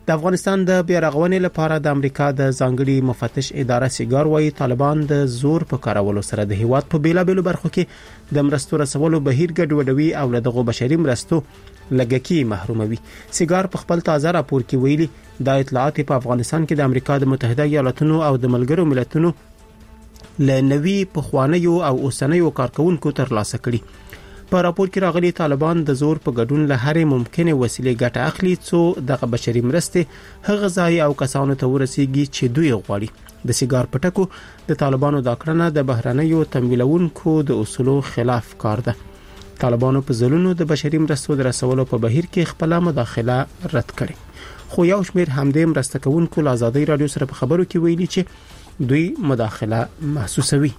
د افغانستان د بیارغونې لپاره د امریکا د ځانګړي مفتش اداره سیګار وايي طالبان د زور په کارولو سره د هیواد په بیلابېلو برخو کې د مرستو رسولو بهیر ګډوډوي او له دغه بشري مرستو لګکی محروموي. سیګار په خپل تازه راپور کې ویلي د اطلاعات په افغانستان کې د امریکا د متحده ایالاتونو او د ملګرو ملتونو له نوي پخوانیو او اوسنیو کارکونکو ترلاسه کړي. په راپور کې راغلي طالبان د زور په ګډون له هرې ممکنه وسیلې ګټه اخلي څو دغه بشري مرستې هغه ځای او کسانو ته ورسیږي چې دوی غواړي. د سیګار پټکو د طالبانو دا کړنه د بهرنیو تمویلونکو د اصولو خلاف کار ده. طالبانو په ځلونو د بشري مرستو د رسولو په بهیر کې خپل مداخله رد کړې، خو یو شمېر همدې مرسته کوونکو له آزادۍ رادیو سره په خبرو کې ویلي چې دوی مداخله محسوسوي.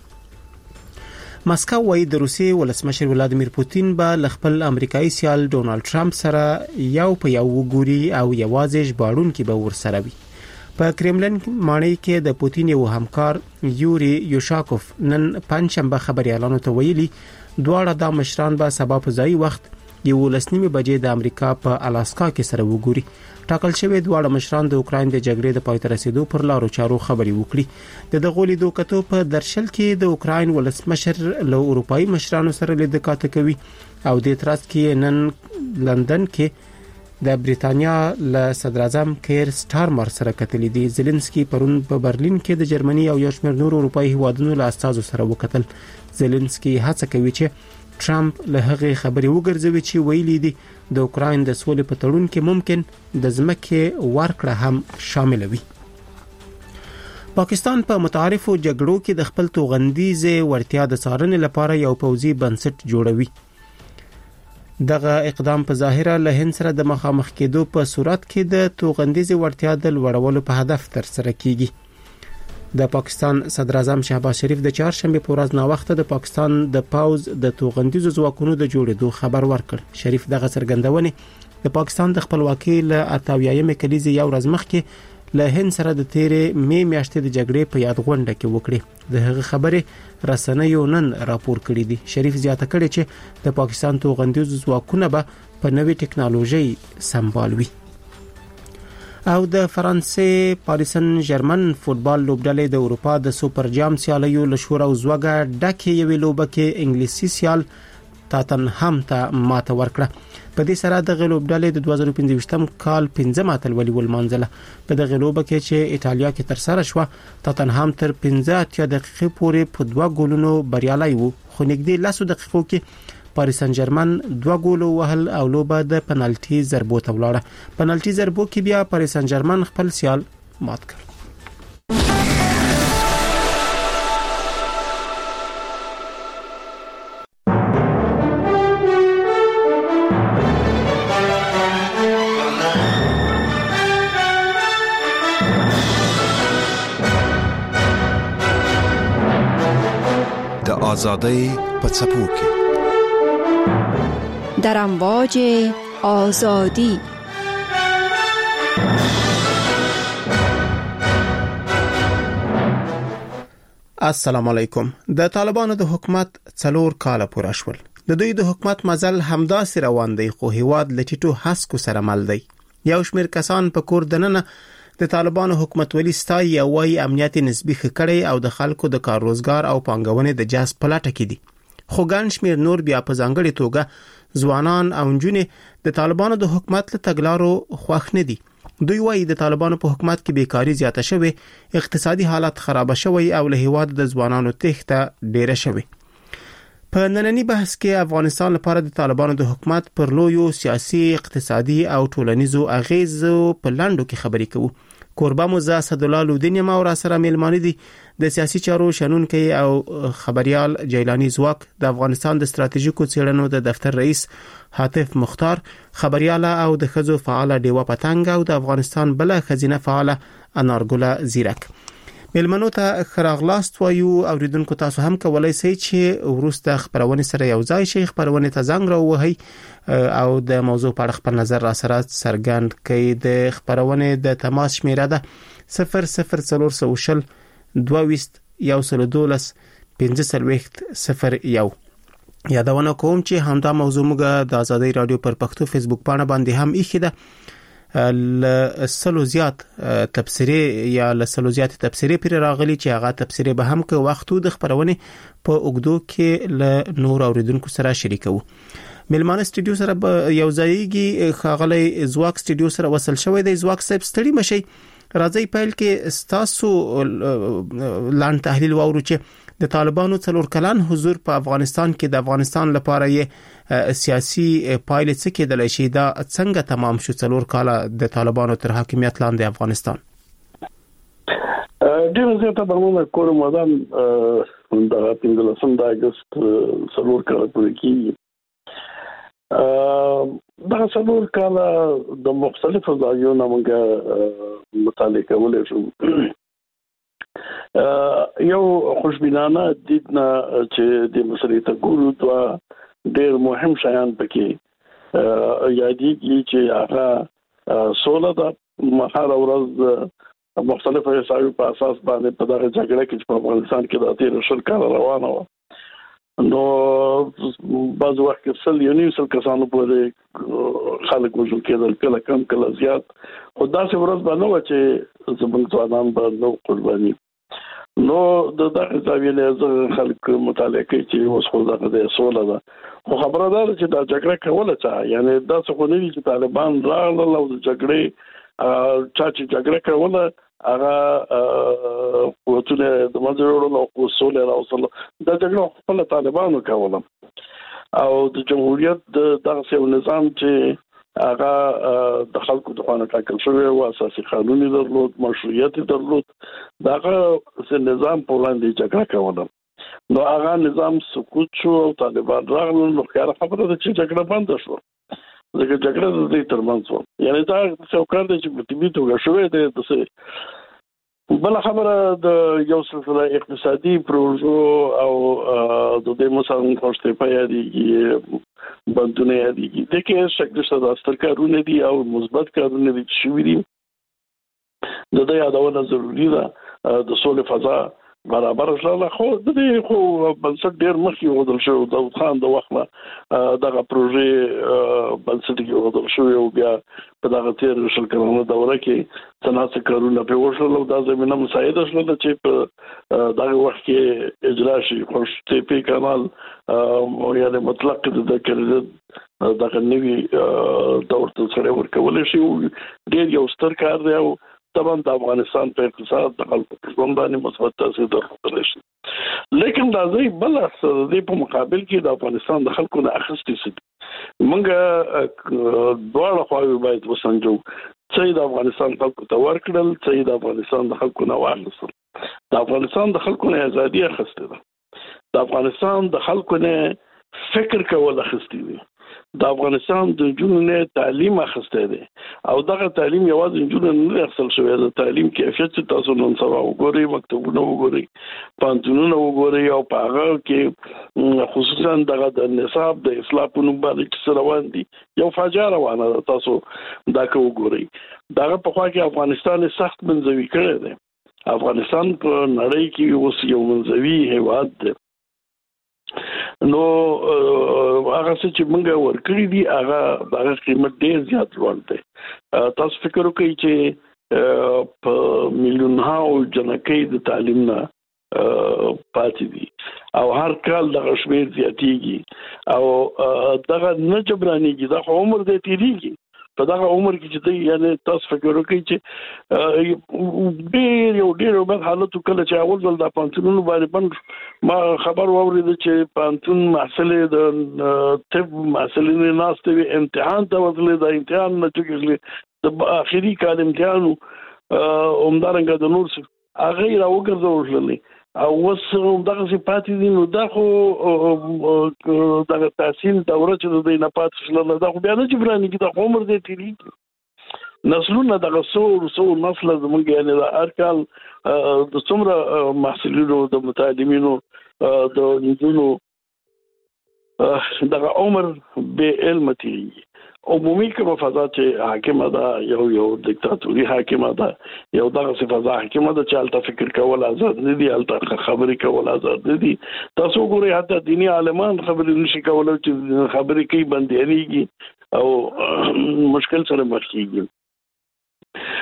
ماسکو وايي د روسیې ولسمشر ولادیمیر پوتین به ل خپل امریکایي سیال ډونالد ټرمپ سره یو په یو وګوري او یوازې ژباړونکي به ورسره وي. په کرملن ماڼۍ کې د پوتین یو همکار یوري یوشاکوف نن پنځشنبه خبريالانو ته ویلي دواړه د مشران به سبا په ځای وخت 11:30 بجې د امریکا په الاسکا کې سره وګوري. ټاکل شوی دواړه مشران د اوکراین د جګړې د پای ته رسیدو پر لارو چارو خبري وکړي. د دغه لیدو کتو په درشل کې د اوکراین ولسمشر له اروپאי مشرانو سره لید کاته کوي او د اعتراض کې نن لندن کې د بریتانیا له صدر اعظم کیر سټارمر سره کتلې دي. زيلنسکي پرون په برلین کې د جرمني او یو شمېر نور اروپאי هیوادونو له استازو سره وکتل. زيلنسکي هڅه کوي چې ټرمپ له هغه خبرې وګرځوي چې ویلي دي د اوکراین د سولې په تړون کې ممکن د ځمکې ورکړه هم شامل وي. پاکستان په متعارفو جګړو کې د خپل توغندیزه ورتیا د څارنې لپاره یو پوځي بنسټ جوړوي. دغه اقدام په ظاهره له هند سره د مخامخ کېدو په صورت کې د توغندیزه ورتیا د لوړولو په هدف تر سره کیږي. د پاکستان صدر اعظم شهباز شریف د چهارشنبه په ورځ ناوخته د پاکستان د پوز د توغندیزو ځواکونو د جوړېدو خبر ورکړ. شریف دغه څرګندونه د پاکستان د خپلواکۍ له 88مې کلیزې یو ورځ مخکې له هند سره د تیرې می میاشتې د جګړې په یاد غونډه کې وکړي. د هغه خبره رسنیو نن راپور کړی دي. شریف زیاته کړی چې د پاکستان توغندیزو ځواکونه به په نوې ټکنالوژي سمبالوي. او د فرانسې پاریس سن ژرمن فوتبال لوبډلې د اروپا د سوپر جام سیالیو له شور او زوګه ډکه یوې لوبه کې انګلیسي سیال تاتنهام ته ماته ورکړه. په دې سره د لوبډلې د 2015 کال 15 اتلولي ولمانځله. په دغه لوبه کې چې ایتالیا کې تر سره شو تاتنهام تر 15 دقیقې پورې په 2 ګولونو بریالي وو، خو نږدې 10 دقیقو کې پاریس سن ژرمن 2 ګول وهل او لوبه د پنالټي ضربو ته ولاړه. پنالټي ضربو کې بیا پاریس سن ژرمن خپل سیال مات کړ. د آزادۍ په څپو کې در امواج آزادی. السلام علیکم. د طالبانو د حکومت 4 کال پوره شول. د دوی د حکومت مزل همداسې روان دی، خو هیواد لټیټو حسکو سره مل دی. یو شمېر کسان په کور دننه د طالبانو حکومت ولی ستای او وايي امنیت نسبی خکړی او د خلکو د کار روزګار او پانګونې د جذب پلاټه کې دي. خو ګڼ شمېر نور بیا په ځانګړي توګه ځوانان او نجونې د طالبانو د حکومت له تګلارو خوښ نه دي. دوی وايي د طالبانو په حکومت کې بیکاری زیاته شوه، اقتصادي حالت خراب شوی او له هیواد د ځوانانو تخته ډیره شوی. په نننی بحث کې افغانستان لپاره د طالبانو د حکومت پر لویو سیاسي، اقتصادي او ټولنیزو اغیزو په لاندو کې خبرې کوو. کوربه موزه اسدالله لودینی ما ور سره میلمانه دي د سیاسي چارو شنونکي او خبريال جیلانی زواک، د افغانستان د ستراتیژیکو څېړنو د دفتر رئیس حاتف مختار، خبريال او د خزو فعال دیوا پتنګ او د افغانستان بل خزینه فعال انارګله زیرک. میلمنو ته خراغلاست وایو. اوریدونکو تاسو هم کولای شئ چې ورسته خبرونه سره یو ځای شي، خبرونه ته زنګ راوهي او د موضوع په اړه خپل نظر را سره څرګند کړئ. د خبرونه د تماس شمیره ده 00400 22 112 1501. یادونه کوم چې همدا موضوع موږ د آزادۍ رادیو پر پښتو فیسبوک باندې هم ایښې ده. لسلو زیات تبصره یا لسلو زیات تبصره پر راغلي چې هغه تبصره به هم که وختو د خبرونه په اوګدو کې ل نور اوریدونکو سره شریکو. ملمانه استودیو سره یو ځایږي خاغلی زواک استودیو سره وصل شوی دی. زواک صاحب ستړي مشي، راځي پیل کې ستاسو لاند تحلیل وورو چې د طالبانو څلور کلن حضور په افغانستان کې د افغانستان لپاره یې سیاسي پایلې څه کېدلی شي، دا څنګه تمام شو څلور کاله د طالبانو تر حاکمیت لاندې افغانستان؟ ډېر زیاته برنامه کوم مدام د 15 د اگست څلور کاله پورې کېږي. دا څلور کاله د مختلفو ځایونو موږ مطالعه کولای شو. یو خوشبینانه دید نه چې د مسلې ته ګورو دا ډېر مهم شیان پکې یادېږي چې هغه سوله ده. هر ورځ مختلفو حسابو په اساس باندې په دغه جګړه کې په افغانستان کې د تیر شل کال روانه وه، نو بعض وخت کې یو کسانو پورې خلک وژل کېدل، کله کم کله زیات، خو داسې ورځ به نه وه چې زموږ ځوانان به نه قرباني. نو دغه ځاویې نه خلک مطالعه کوي چې اوس خو دغه د سوله ده، خو خبره ده چې دا جګړه کوله چا، یعنی داسې خو نه وي چې طالبان راغلل او د جګړې چا چې جګړه کوله هغه قوتونه د منځ وړل او سوله راوصل. دا جګړه خپل طالبانو کوله او د جمهوریت دغه نظام چې هغه د خلکو د خانه ټاکل شوی او اساسي قانوني درلود، مشروعیت درلود، دغه نظام په وړاندې جګړه کوله. نو هغه نظام سقوط شو او طالبان راغلل، نو خبره ده چې جګړه بند شو، ځکه جګړه د دې ترمنځ و. یعنی دا څه کار دی چې په طبي توګه شوی دی. د بل خبره د یو سلسله اقتصادي پروژو او د دې مثلا خوشته پیادي بندونه یادېږي. د کې شکل شته د کارونه دي او مثبت کارونه دي چې شوي دي. د دې یادونه ضروري ده. د سولې فضا برابر شله، خو د دې خو بنسټ ډېر مخکې وضل شو. داود خان د وخت دغه پروژې بنسټ کې وضل شو او بیا په دغه تیر شل کلونو دوره کې څنګه کارونه په وشول او د زمينه مساعده شول چې په دغه وخت کې اجرا شي. خوشته په کمال یعنی مطلق د کړه دغه نوی دور ته سره ورکول شي. ډېر یو ستر کار دی او طبعا د افغانستان په اقتصاد د خلکو په ژوند باندې مثبت تاثیر درلودلی شي. لیکن دا ځای بل د په مقابل کې د افغانستان د خلکو نه اخیستي سي. موږ دواړه خواوې باید وسنجو، څه د افغانستان خلکو ته ورکړل، څه د افغانستان د خلکو نه واخیستل. د افغانستان د خلکو نه ازادي اخیستې ده، د افغانستان د خلکو نه فکر کول اخیستي دي، د افغانستان د نجونو تعلیم اخیسته دي او دغه تعلیم یوازې نجونو نه اخیستل شوی، د تعلیم کیفیت تاسو نن سبا وګورئ، مکتبونه وګورئ، پانتونونه وګورئ او په هغه کې خصوصا دغه د نصاب د اصلاح په نوم باندې چې روان دي یو فاجعه روانه ده. تاسو دا کو وګورئ. دغه په خوا کې افغانستان سخت منځوي کړی دی. افغانستان په نړۍ کې اوس یو منځوي هیواد دی. نو هغه چې موږ ورکړی دي هغه قیمت ډیر زیات لوړ دی. تاسو فکر وکړئ چې په میلیونونو جنکۍ د تعلیم نه پاتې دي او هر کال دغه شمیر زیاتېږي او دغه نه جبرانېږي، دغه عمر دی تیریږي. په دغه عمر کې چې دی یعنی تاسو فکر وکړئ چې ډېر بد حالت کله چې اول ځل د پانتونونو باندې بند ما خبر واورېده چې پانتون محصلې د طب محصلې ناستې وي، امتحان ته وتلې، د امتحان نتیجې د آخري کال امتحان همدارنګه د نور هغه یې راوګرځولې او اوس دغه څه پاتې دي. نو دا خو دغه تحصیل دوره چې د دې نه پاتې شول دا خو بیا نه جبرانېږي، د عمر دی تیریږي. نسلونه دغه څو نسل زموږ یعنی د هر کال د څومره محصلینو د متعلمینو د نجونو دغه عمر به علم تیریږي. عمومي کومه فضا چې حاکمه ده یو دیکتاتوري حاکمه ده، یو دغه څه فضا حاکمه ده چې هلته فکر کول آزاد نه دي، هلته خبرې کول آزاد نه دي. تاسو ګورئ حتی دیني عالمان خبرې نشي کولی چې خبرې کوي بندیانېږي او مشکل سره مخ کېږي.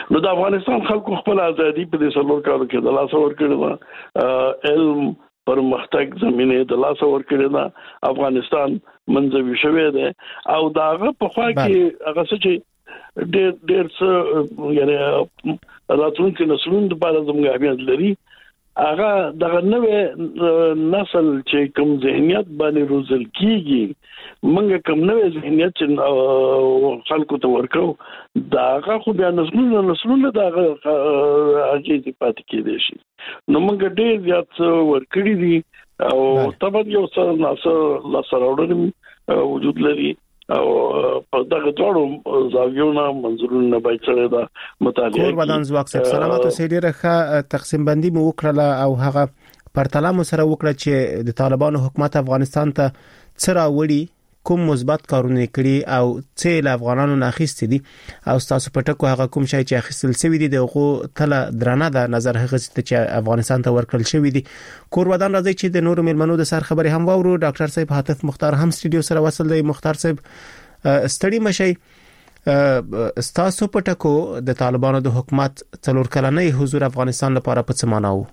نو د افغانستان خلکو خپل ازادي په دې څلور کالو کې د لاس ورکړه علم پرمختګ زمينه د لاس ورکړه دا افغانستان منځوي شوی دی او داغه په خوا کې هغه څه ډېر څه یعنی راتلونکي نسلونو لپاره زموږ اهمیت لري هغه دغه نوې نسل چې کوم ذهنیت باندې روزل کیږي موږ کوم نوې ذهنیت چې خلکو ته ورکو دا هغه خو بیا نسلونه دا هغه چې پاتې کېدي شي نو موږ ډېر زیات ورکړي دي او طبعا یو څه لاسراوړنه وجود لري او په دغه ټولو زاویونه منظورونه باید سره دا مطالعه کور ودان زواک صاحب سلامات او سیډه ښه تقسیم بندي مو وکړه او هغه پرتله مو سره وکړه چې د طالبانو حکومت افغانستان ته څرا وړي کوم مثبت کارونه کړی او څه له افغانانو ناخیست دي او تاسو په ټکو هغه کوم شای چې اخیستل شوی دي دغه تله درانه ده نظر هغه چې افغانستان ته ورکړل شوی دي کور ودان راځي چې د نورو ملمنو د سر خبري هم وورو ډاکټر صاحب حاتف مختار هم سټډیو سره وصل دی مختار صاحب ستړي مشي تاسو په ټکو د طالبانو د حکومت څلور کلنۍ حضور افغانستان لپاره په څه معنا وو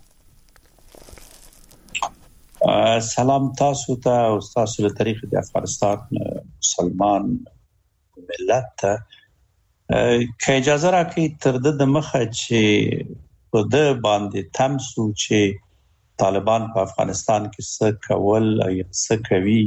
سلام تاسو ته او تاسو له تاریخ د افغانستان مسلمان ملت ته که اجازه راکړئ تر د مخه چې په د باندې تمسو چې طالبان په افغانستان کې څه کول او څه کوي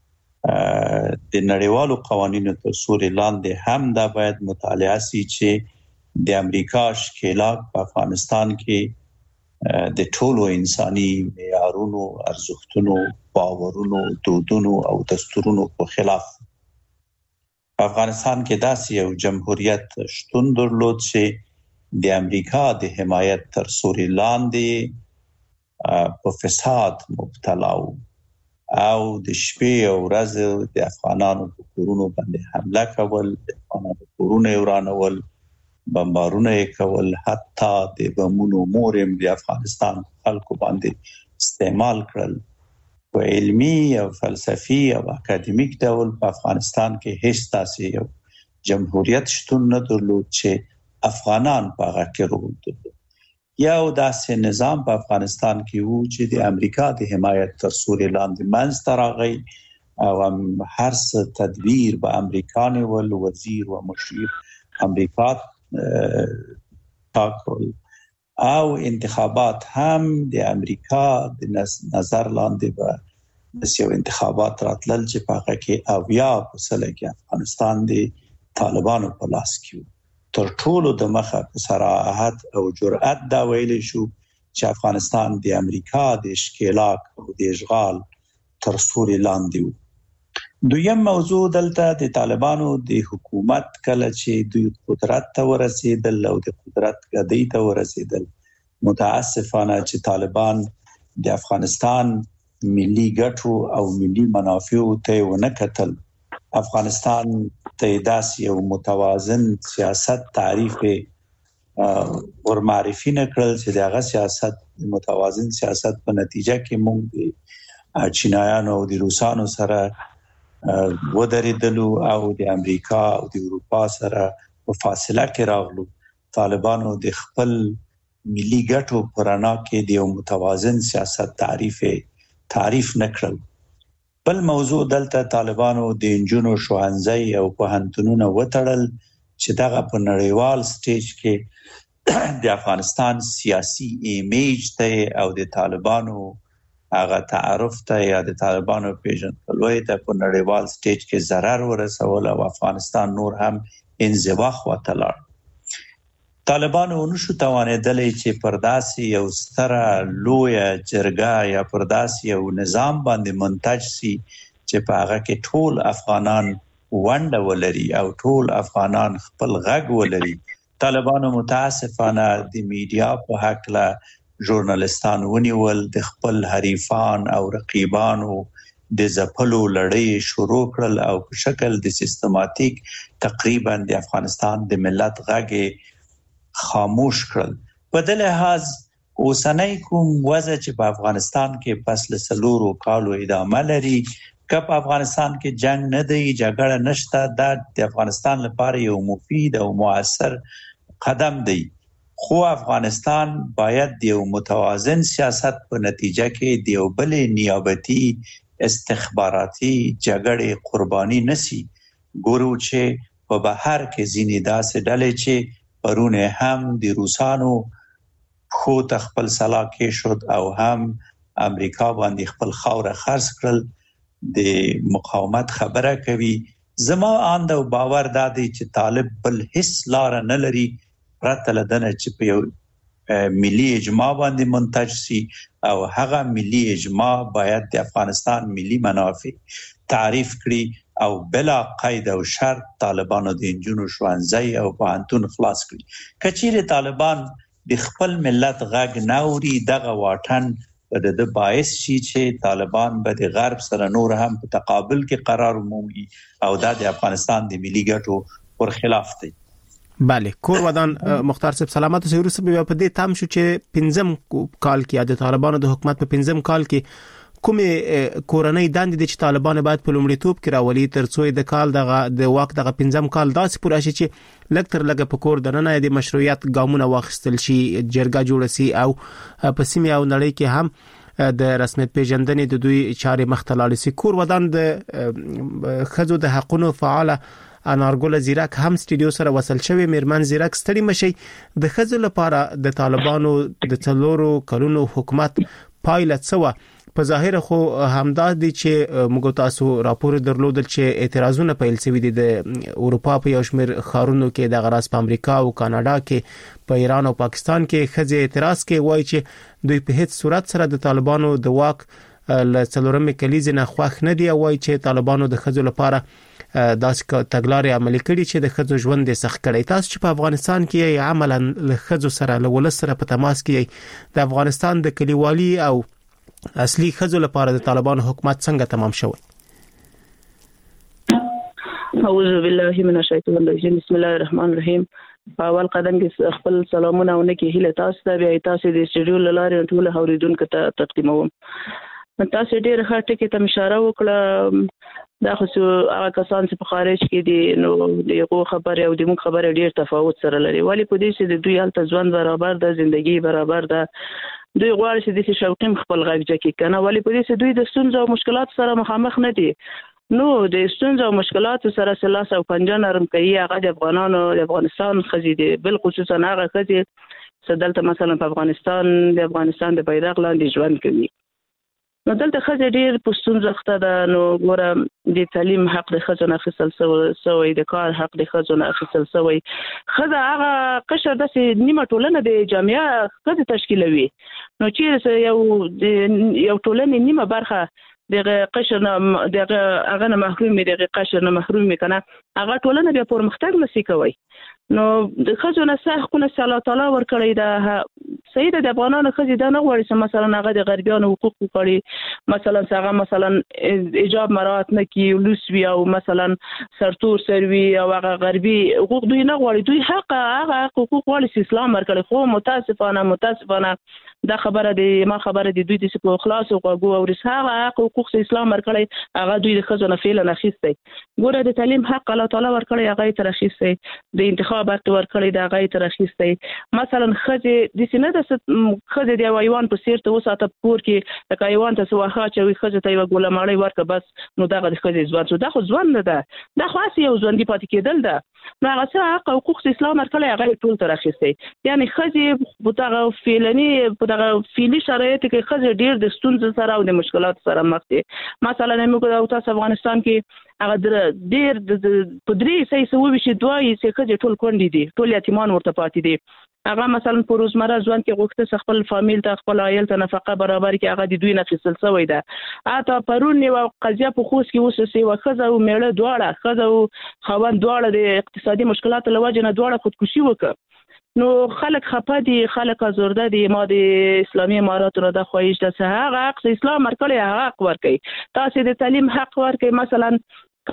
د نړیوالو قوانینو تر سوري لاندې هم دا باید مطالعه شي چې د امریکا ښکېلاک په افغانستان کې د ټولو انساني معیارونو ارزښتونو باورونو دودونو او دستورونو په خلاف افغانستان کې داسې یو جمهوریت شتون درلود چې د امریکا د حمایت تر سوري لاندې په فساد مبتلا او د شپې او ورځې د افغانانو په کورونو باندې حمله کول د افغانانو کورونه ورانول بمبارونه کول حتی د بمونو مورم د افغانستان خلکو باندې استعمال کړل په علمي او فلسفي او اکاډمیک ډول په افغانستان کې هیڅ تاسې یو جمهوریت شتون نه درلود چې افغانان په هغه کې رول درلود یو داسې نظام په افغانستان کې وو چې د امریکا د حمایت تر سوري لاندې منځته راغی او هر څه تدبیر به امریکاني ول وزیر و مشیر امریکا تاکل او انتخابات هم د امریکا د نظر لاندې به د سیو انتخابات راتلل چې په هغه کې اویا په سله کې افغانستان د طالبانو په لاس کې تر ټولو د مخه په صراحت او جرأت دا ویل شو چې افغانستان د امریکا د ښکېلاک او د اشغال تر سوري لاندې و دویم موضوع دلته د طالبانو د حکومت کله چې دوی قدرت ته ورسېدل او د قدرت ګدۍ ته ورسېدل متاسفانه چې طالبان د افغانستان ملي ګټو او ملي منافعو ته ونه کتل افغانستان ته داسې یو متوازن سیاست تعریف ور معرفي نکړل چې دغه سیاست متوازن سیاست په نتیجه کې موږ د چینایانو او د روسانو سره ودرېدلو او د امریکا او د اروپا سره په فاصله کې راغلو طالبانو د خپل ملي ګټو پرانا کې د یو متوازن سیاست تعریف نکړل بل موضوع دلته طالبانو د انجونو شوهنځي او پوهنتونونه وتړل چې دغه په نړیوال سټیج کې د افغانستان سیاسي ایمیج ته او د طالبانو هغه تعارف ته یا د طالبانو پیژندګلوي ته په نړیوال سټیج کې ضرر ورسول او افغانستان نور هم انزواخ وتلار طالبانو نشو توانېدلی چې پرداسي یو ستره لوی جرګه یا پرداسي یو نظام باندې منتج سي چې په هغه کې ټول افغانان ونډه ولري او ټول افغانان خپل غږ ولري طالبانو متاسفانه د میډیا په حق له ژورنالستان ونیول د خپل حریفان او رقیبانو د زپلو لړۍ شروع کړل او په شکل د سیستماتیک تقریبا د افغانستان د ملت غږ خاموش کړل په دې لحاظ اوسنۍ کوم وضع چې په افغانستان کې پس له سلورو کالو ادامه لري کپ افغانستان کې جنگ نه دی جګړه نشته د افغانستان لپاره یو مفید او مؤثر قدم دی. خو افغانستان باید د یو متوازن سیاست په نتیجه کې د یو بل نیابتي استخباراتي جګړې قرباني نسی. ګورو چې په بهر کې ځینې داسې ډلې چې پرونه هم د روسانو خو خپل سلا کې شد او هم امریکا باندې خپل خاوره خرڅ کړل د مقاومت خبره کوي. زما اند او باور دا دی چې طالب بل هیڅ لار نه لري پرته لدنه چې په یو ملي اجماع باندې منتج سي او هغه ملي اجماع باید د افغانستان ملي منافع تعریف کړي او بلا قید او شرط طالبانو د انجونو ښوونځي او پوهنتون خلاص کړي. کچېرې طالبان د خپل ملت غږ نه اوري دغه واټن د باعث شي چې طالبان به د غرب سره نور هم په تقابل کې قرار مومي او دا د افغانستان د ملي ګټو پر خلاف دی. بله کور ودان مختار صاحب سلامت اوسئ. وروسته بیا په دې تام شو چې 15 کال کې د طالبانو د حکومت په 15 کال کې کومه کورنۍ دندې د طالبان باید په لومړیتوب کې راولي ترڅو د کال د واک دغه 15 کال داسې پوره شي چې لکتر لګه په کور دننه د مشروعیت ګامونه واخیستل شي، جرګه جوړ شي او په سیمه او نړۍ کې هم د رسمیت پیژندنې د دوی چارې مختلال سي. کور ودان د خزو د حقونو فعال انارګل زیرک هم سټډیو سره وصل شوی. میرمن زیرک ستړي مشي د خزو لپاره د طالبانو د څلورو کلونو حکومت پایله څه په ظاهر خو همدا دي چې موږ تاسو راپور درلودل چې اعتراضونه پیل شوي دي د اروپا په یو شمېر خارونو کې د غراس په امریکا او کاناډا کې په ایران او پاکستان کې خزه اعتراض کې وایي چې دوی په هیڅ صورت سره د طالبانو د واک ل څلورمې کلیزې نه خوښ نه دي او وایي چې طالبانو د خزو لپاره داسې تګلارې عملي کړي چې د خزو ژوند یې سخت کړي. تاسو چې په افغانستان کې عملاً له خزو سره له ولس سره په تماس کې د افغانستان د کلیوالي او اصلي خزو لپاره د طالبانو حکومت څنګه تمام شوی؟ اعوذ بالله من الشیطان الرجیم بسم الله الرحمن الرحیم. په اول قدم کې خپل سلامونه ونکي هله تاسو ته بیا تاسو د سټډیو لاره ټول اوریدونکو ته تقدیموم. تاسو ډېر ښه ټکی ته اشاره وکړه. دا خو هغه کسان چې په خارج کې دي نو دغه خبره او د موږ خبره ډېر تفاوت سره لري. ولی په دې چې د دوی حالت ځوان برابر ده، ژوندۍ برابر ده، دوی غواړي چې د شوقیم خپل غږ جکي کنه. ولی په دې چې دوی د ستونزو او مشکلات سره مخامخ نه دي. نو د ستونزو او مشکلات سره سلاس او پنجه نرم کوي. هغه د افغانانو د افغانستان خزي دي، بل خصوصا هغه خزي چې دلته مثلا په افغانستان د بیرغ لاندې ژوند کوي. نو دلته خزه ډیر پښتون ځخته ده. نو ګوره د تعلیم حق د خزه اخیستل سوی، د کار حق د خزه اخیستل سوی. خزه هغه قشر د نیمه ټولنه د جامعه خزه تشکیلوي. نو چې یو ټولنه نیمه برخه دغه قشر نه دغه هغه نه محرومي، دغه قشر نه محرومي کنه، هغه ټولنه بیا پرمختګ نشي کوي. نو د خزو نه حقونه الله تعالی ورکړی دا سید د افغانانو خزي دا نه غواړي چې مثلا هغه د غربیانو حقوق وکړي، مثلا هغه مثلا ایجاب مراعات نه کوي، لوسوي او مثلا سرتور سروي او هغه غربي حقوق دوی نه غواړي. دوی هغه حقوق غواړي چې اسلام ورکړي. خو متاسفانه دا خبره دی ما خبره دی دوی د په خلاص او غو او رساله حقوق چې اسلام ورکړي هغه دوی د خزو نه فعلا اخیستي. ګوره د تعلیم حق الله تعالی ورکړي هغه تر اخیستي، د انتخاب حق ورکړي دا هغه تر اخیستي. مثلا خزه د سینه د خزه دی وایوان په سیر ته وساته پور کې د کایوان ته سواخه چې خزه ته یو ګولماړی ورکه بس نو دا د خزه ځوان شو. دا خو ځوان نه ده، دا خو اسی یو ځوان دی پاتې کېدل ده. نو هغه څه حق او حقوق اسلام ورکړي هغه ټول تر اخیستي. یعنی خزه په دغه فعلی شرایط کې خزه ډیر د ستونزو سره او د مشکلات سره مخ دي. مثلا موږ تاسو افغانستان کې هغه ډیر په درې سې سوي شي دوی چې خزه ټول کونډي دي، ټول یتیمان ورته پاتې دي. هغه مثلا په روزمره ژوند کې غوښته خپل فامیل ته خپل عائل ته نفقه برابر کې هغه د دوی نه فیصل شوی ده. اته پرون یو قضیه په خوست کې وسوسه و خزه او میړه دواړه خزه او خوند دواړه د اقتصادي مشکلات لوجه نه دواړه خودکشي وکړه. نو خلک خپه دي، خلک ازورده دي. ما د اسلامي اماراتو را د خواهش ده چې هغه حق اسلام ورکړي هغه حق ورکړي. تاسو د تعلیم حق ورکړي. مثلا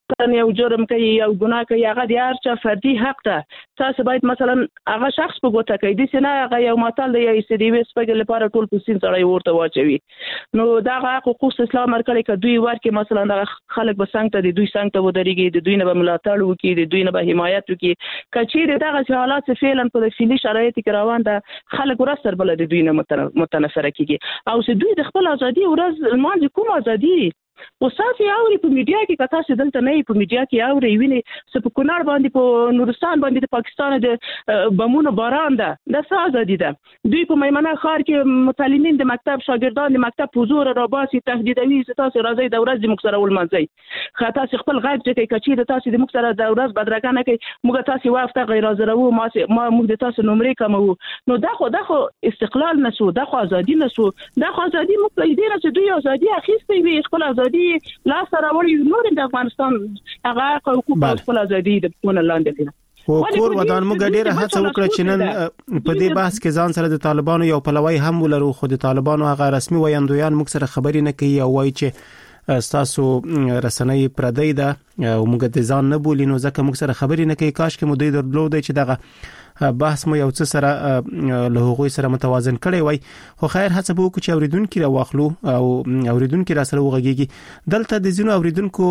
یو جرم کوي یو ګناه کوي هغه د هر چا فردي حق ده تاسو باید مثلا هغه شخص په ګوته کوي د سینه هغه یو ماتل دی یې سړي وسپګل لپاره ټول په سین سره ورته واچوي نو دا حقوق اسلام ورکړي ک دوی ورکه مثلا د خلک به څنګه د دوی څنګه ته ودرېږي د دوی نه به ملاتړ وکړي د دوی نه به حمایت وکړي کچې دغه حالات فعلا په فعلی شرایط کې روان ده خلک ورسره بل د دوی نه متنفر کیږي او چې دوی د خپل ازادي ورځ المانځ کوم ازادي وصافي اوري په میډیا کې کتا چې دلته نه په میډیا کې اوري ویني چې په کونړ باندې په نورستان باندې د پاکستان د بمونو باران ده د څه ازادي ده دوی په میمنه ښار کې متعلمین د مکتب شاګردان د مکتب په زور راباسي تهدیدوي چې تاسو راځي د ورځ د مکسره ولمنځي خاطر چې خپل غږ چې کچې د تاسو د مکسره د ورځ بدرګه نه کوي موږ تاسو وافته غیر حاضر وو ما موږ د تاسو نمرې کومو نو دا خو استقلال نسو دا خو ازادي نسو دا خو ازادي موږ دې نه چې دوی ازادي اخیستې وي خپل ازادي لا سره وړي نور د افغانستان هغه حقوق خپل ازادي د ونه لاندې دي او کور ودان موږ ډیره هڅه وکړه چې نن په دې بحث کې ځان سره د طالبانو یو پلوي هم ولرو خو د طالبانو هغه رسمي ویاندویان موږ سره خبرې نه کوي او وایي چې تاسو رسنۍ پردی ده او موږ د ځان نه بولي نو ځکه موږ سره خبرې نه کوي کاش کې مو دې درلود چې دغه بحث مو یو څه سره له هغوی سره متوازن کړي وای خو خیر هڅه وکړو چې اوریدونکو را واخلو او اوریدونکو را سره وغږیږي دلته د زینو اوریدونکو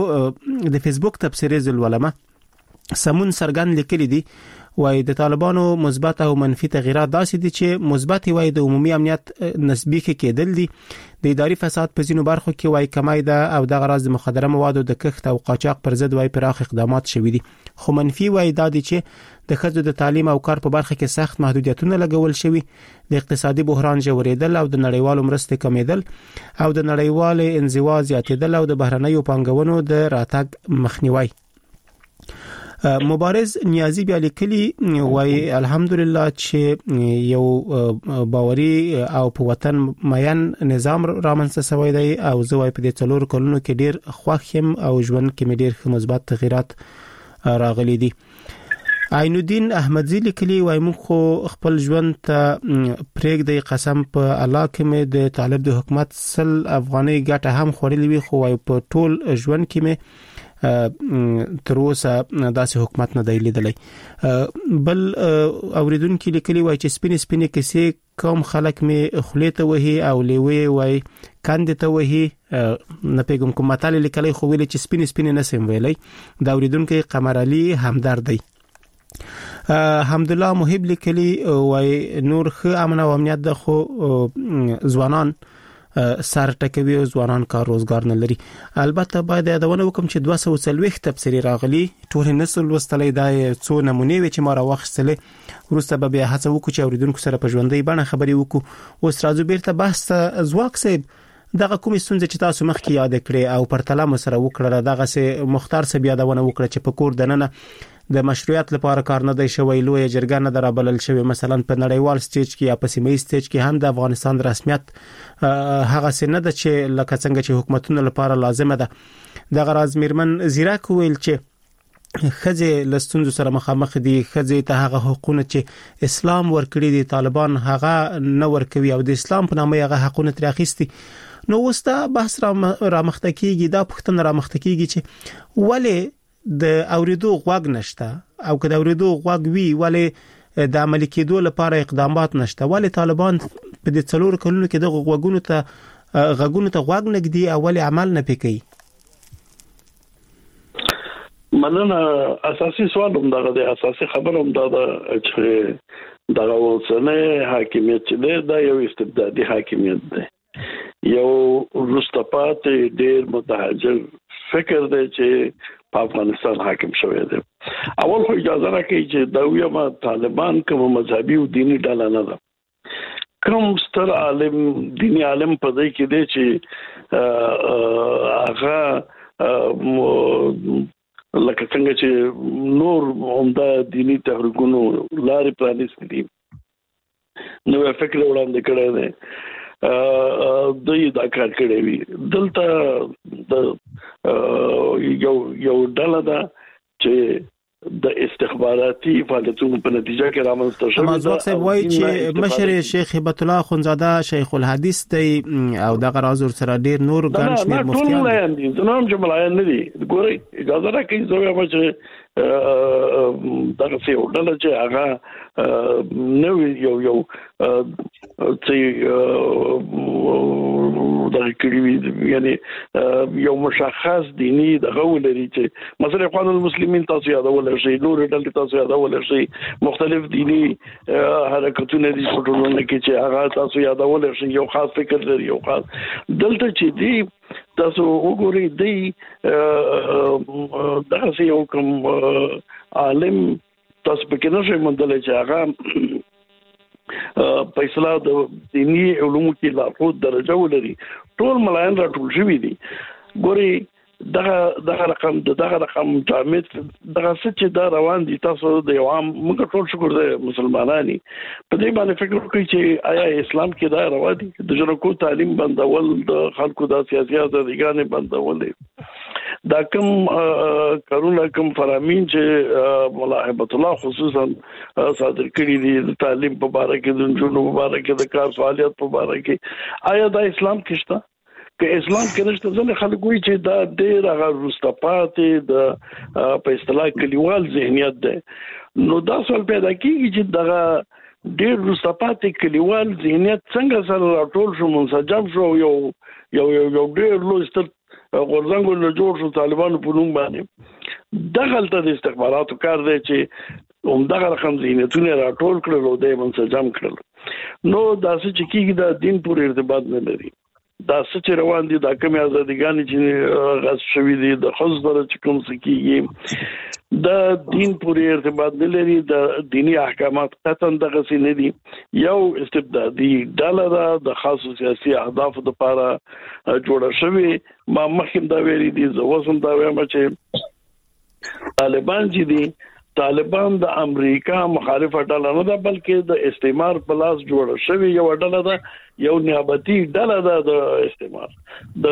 د فیسبوک تبصره زلولمه سمون سرګن لیکلي دي وای د طالبانو مثبت او منفي تغیرات داسې دي چې مثبت وای د عمومي امنیت نسبی کېدل دي د اداري فساد په ځینو برخو کې وای کمای ده او د غراض د مخدره موادو د کښت او قاچاق پر ضد وای پراخ اقدامات شوي دي خو منفي وای دا دي چې د ښځو د تعلیم او کار په برخه کې سخت محدودیتونه لګول شوي د اقتصادي بحران ژورېدل او د نړیوالو مرستې کمیدل او د نړیوال انزوا زیاتېدل او د بهرنیو پانګونو د راتګ مخنیوي مبارز نیازی بیا لیکلی وای الحمدلله چې یو باوري او په وطن مین نظام رامنځته شوی دی او زه وای په دې څلور کلونو کې ډیر خوښم او ژوند کې مې ډیر مثبت تغیرات راغلي دي عین الدین احمدزی لیکلی وای موږ خو خپل ژوند ته پرېږدي قسم په الله کې مې د طالب د حکومت سل افغاني ګټه هم خورلې وي خو وای په ټول ژوند کې مې تر اوسه داسې حکومت نه دی لیدلی بل اوریدونکو لیکلي وای چې سپینې کیسې کوم خلک می خلیته وهي او لیوي وای کاندته وهي نه پیګم کوم متل لیکلي خو ویل چې سپینې نسم ویلي دا اوریدونکو قمر علي همدرد دی حمدالله محب لیکلي وای نور خو امن او امنیت د خو ځوانان سر ټکوي او ځوانان کار روزګار نه لري البته باید یادونه وکم چې 240 تفسیری راغلي ټول نسل وستلې د څو نمونه وی چې ما راوخستلې ورسته به بیا هڅه وکړو چې اوریدونکو سره په ژوندۍ باندې خبرې وکړو اوس راځو بیرته بحث زواک صاحب دغه کومې ستونزې چې تاسو مخکې یاد کړې او پرتله مو سره وکړه دغه سه مختار صاحب یادونه وکړه چې په کور دننه د مشروعیت لپاره کار نه دی شوی لوی جرګه نه درابلل شوی مثلا په نړیوال سټیج کې یا په سیمه سټیج کې هم د افغانستان رسمیت هغه څه نه ده چې لکه څنګه چې حکومتونو لپاره لازمه ده د غراض میرمن زیراک ویل چې خځې لستونزو سره مخامخ دي خځې ته هغه حقوقونه چې اسلام ورکړي دي طالبان هغه نه ورکوي او د اسلام په نامه هغه حقوقونه تر اخیستي نو وستا بحث را مخته کیږي دا پښتنه را مخته کیږي چې ولې د اوریدو غوږ نشته او که د اوریدو غوږ وی ولې د عملي کېدو لپاره اقدامات نشته ولې طالبان په دې څلور کلونو کې د غوږونو ته غوږ نګدي او ولې عمل نه پکې مننه اساسي سوال هم دا اساسي خبر هم دا چې دا اوسنه حاکمیت چې دا یو استبدادي حاکمیت دی یو رستپات ډیر متهجر فکر دی چې په افغانستان حاکم شوی دی اول خو اجازه راکړئ چې دا یو طالبان کوم مذهبي او دینی ډله نه ده کوم ستر عالم دینی عالم په دې کې دی چې هغه لکه څنګه چې نور عمده دینی تحریکونو لارې پرانیستې دي نو فکر وړاندې کړی دی دوی دا کار کړی وي دلته د یو ډله ده چې د استخباراتي فعالیتونو په نتیجه کې رامنځته شوی. مازوق صاحب وایي چې مشر شیخ هبت الله خنزاده شیخ الحدیث دی او د غراز سره ډیر نور ګڼ شمېر مفتیان دي. زنام جملایان نه دي. ګورئ اجازه راکړئ زه وایم چې دغه څه ډله چې هغه نو یو چې دغه کړي یعنی یو مشخص دینی دغه ولري چې مثلا اخوان المسلمین تاسو یادول شي، نور ډلې تاسو یادول شي، مختلف دینی حرکتونه دي په ټولنه کې چې هغه تاسو یادول شي، یو خاص فکر لري، یو خاص دلته چې دی تاسو وګورئ دی دغه یو کوم عالم تاسو په کې نشئ مندل چې هغه په اصطلاح د دینی علومو کې لارښود درجه ولري. ټول ملایان راټول شوي دي. ګورئ دغه رقم جامد دغه څه چې دا روان دي تاسو د یو عام موږ ټول شکر دی مسلمانانی په دې باندې فکر وکړئ چې آیا اسلام کې دا روان دي د جنکو تعلیم بندول، د خلکو د سیاسي ازادیګانې بندول، دا کوم کارونه کوم فرامین چې مولا هبت الله خصوصا صادر کړی دي د تعلیم په اړه کې، د جنونو په اړه کې، د کار فعالیت په اړه کې، آیا دا اسلام کې شته؟ که اسلام کې نشته ځنه خلک وایي چې دا ډېر هغه وروسته د په اصطلاح کلیوال ذهنیت ده. نو دا سوال پیدا کیږي چې دغه ډېر وروسته کلیوال ذهنیت څنګه سره راټول شو، منسجم شو، یو ډېر لوی ستر غورځنګ له جوړ شو طالبانو په نوم باندې. دغه د استخباراتو کار دی چې همدغه رقم ذهنیتونه راټول کړل او د منسجم کړل. نو دا څه چې کیږي دا دین پورې ارتباط نه لري. دا څه چې روان دي دا کومه ازاديګانې چې غصب شوې دي د خزر چې کوم څه کیږي دا دین پورې ارتباط نه لري. د دینی احکامات قطعا دغه څه نه دي. یو استبدادي ډله ده د خاصو سیاسي اهدافو لپاره جوړه شوې. ما مخکې دا ویلي دي، زه اوس هم دا وایم چې طالبان چې دي طالبان د امریکا مخالفه ډله نه ده بلکې د استعمار په لاس جوړه شوې یو ډله ده، یو نیابتي ډله ده د استعمار. د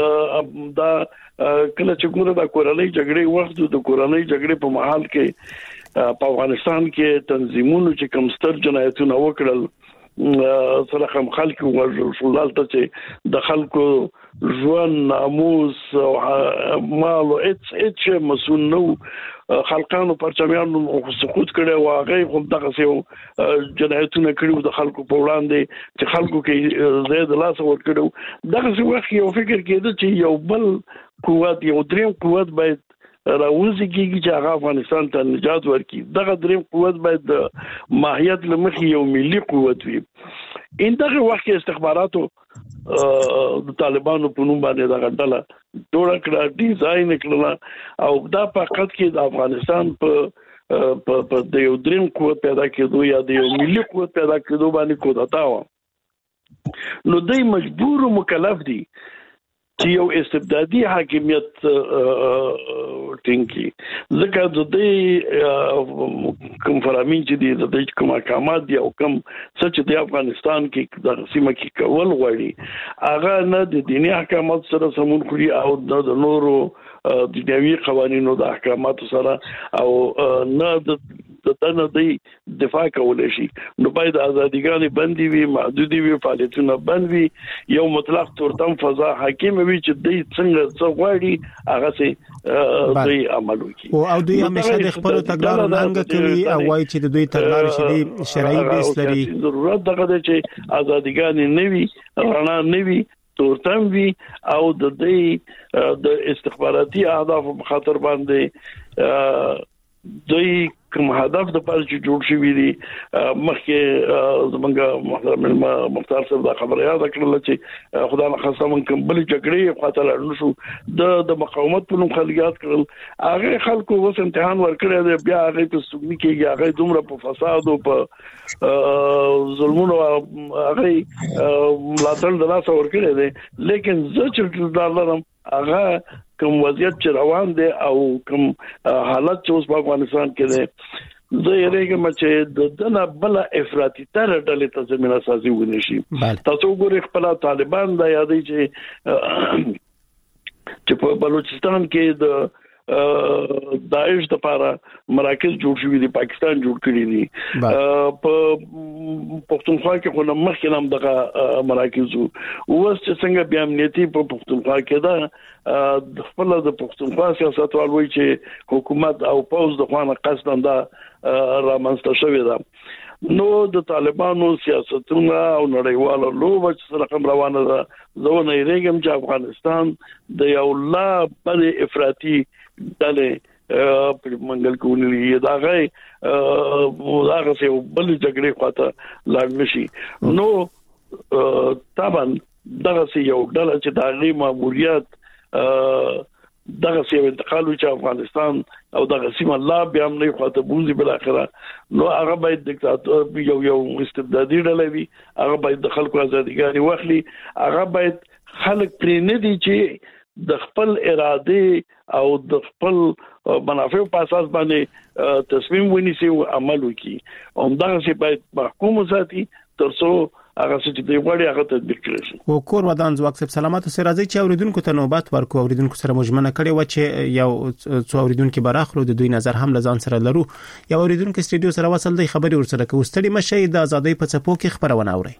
کله چې ګوره د کورنۍ جګړې وخت د کورنۍ جګړې په محل کې په افغانستان کې تنظیمونو چې کوم ستر جنایتونه وکړل سره هم خلکو ورشولالته چې د خلکو ژوند، ناموس او مال او هیڅ مسؤل نو خلقانو پرچمیانو سقوط کړي او هغه هم دغه یو جنایتونه کړي د خلکو په وړاندې چې خلکو کې زید لاس ور کړو. دغه وخت یو فکر کېده چې یو بل قوت، یو دریم قوت باید راوځي چې هغه افغانستان ته نجات ورکړي. دغه دریم قوت باید د ماهیت لمخې یو ملي قوت وي. ان دغه وخت استخباراتو د طالبانو په نوم باندې دا ډله جوړه کړه، ډیزاین کړه او دا فقط کې د افغانستان په د یو دریم قوت پیدا کېدو یا د یو ملي قوت پیدا کېدو باندې کودتا و. نو دوی مجبور او مکلف دي چې یو استبدادي حاکمیت ټینګي. ځکه د دې کوم فرامین چې دي د دې کوم احکامات دي او کوم څه چې د افغانستان کې د سیمه کې کول غواړي هغه نه د دیني احکامات سره سمون کړی او د نورو د دنیوي قوانینو د احکامات سره او نه د دنه دی دفاع کولای شي. نو باید ازاديګانې بندي وي، محدودي وي، فعالیتونه بند وي، یو مطلق تورتم فضا حاکم وي چې دوی څنګه څه غواړي هغه سي دوی عمل وکړي. او دوی همیشه د خپل تګلارو ننګ کوي او وایي چې د دوی تګلارې شدي شرعي بیس لري. ضرورت دغه چې ازاديګانې نوي رڼا نوي تورتم وي او د دې د استخباراتي اهداف په خاطر باندې دوی کوم هدف د پاره چې جوړ شوی دي. مخکې زمونږ محترم مختار صاحب دا خبره یاد کړل چې خدای نه خاصه من کوم بل جګړې خاطر نشو د مقاومت په نوم خلګیات کړل. هغه خلکو وس امتحان ورکړی دی، بیا هغه په سګنی کې هغه دومره په فساد او په ظلمونو هغه ملاتړ د لاس ورکړی دی. لیکن زه چې دلارم هغه کوم وضعیت چې روان دی او کوم حالت چې اوس په افغانستان کې دی زه یې رېګم چې د دنه بل افراطي تر ډلې ته زمينه سازي ونشي. تاسو وګورئ خپل طالبان دا یادې چې په بلوچستان کې د داعش د لپاره مراکز جوړ شوي دي پاکستان جوړ کړی دي په پښتونخوا کې خو مخکې هم دغه مراکز اوس چې څنګه بیا امنیتي په پښتونخوا کې دا د خپل د پښتونخوا سیاستوال وایي چې حکومت او پوز د خوانه قصدا دا رامنځته شوی ده نو د طالبانو سیاستونه او نړیوالو لوبه چې سره کوم روانه ده زونه یې چې افغانستان د یو لا بل افراطي ډلې په منګل کولې دا غي هغه څه بل جګړې خواته لاړ نشي نو طبعا دغه یو ډله چې د غي ماموریت دغه څه انتقال چې افغانستان او دغه سیمه لا بیا هم نه خواته بوزي بل اخره نو هغه باید دیکتاتور یو استبدادي ډله وي هغه باید د خلکو ازاديګاری واخلي هغه باید خلک پرې نه دي چې د خپل اراده او د خپل منافع په اساس باندې تصمیم ونیسي او عمل وکړي او دغه څه باید محکوم وساتي ترڅو هغه چې دی وړي هغه تطبیق کړي او کور ودان ځواک صاحب سلامات سره راځي چې اوریدونکو ته نوبت ورکو اوریدونکو سره مجمنه کړي و چې یو څو اوریدونکو براخلو د دوی نظر هم لزان سره لرو یو اوریدونکو استودیو سره وصل دی خبري ورسره کوي ستړي مشه د ازادۍ په څپو کې خبرونه اوري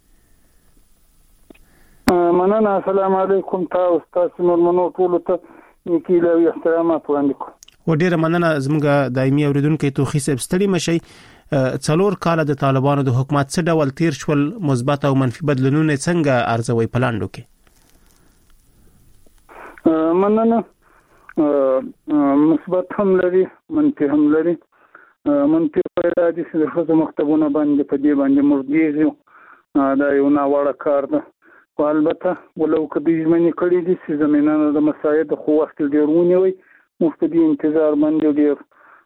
مننه السلام علیکم تاسو تاسو مرمنو ټول ته کیله احترامات وړاندې کوم و ډیره مننه زموږ دایمي اوریدونکو توخي صاحب ستړي مشه څلور کال د طالبانو د حکومت څخه ډول تیر شول مثبت او منفي بدلونونه څنګه ارزوي پلاندو کې مننه مثبت هم لري منفي هم لري منفي پیدا دي چې د خصوصي مکتبونو باندې په دې باندې مرګيږي دا یو ناوړه کار ده او البته ولو کدي ژمنې کړې دي چې زمينانو د مساعد خو وخت ډیرونه وي مفتدي انتظار باندې ډیر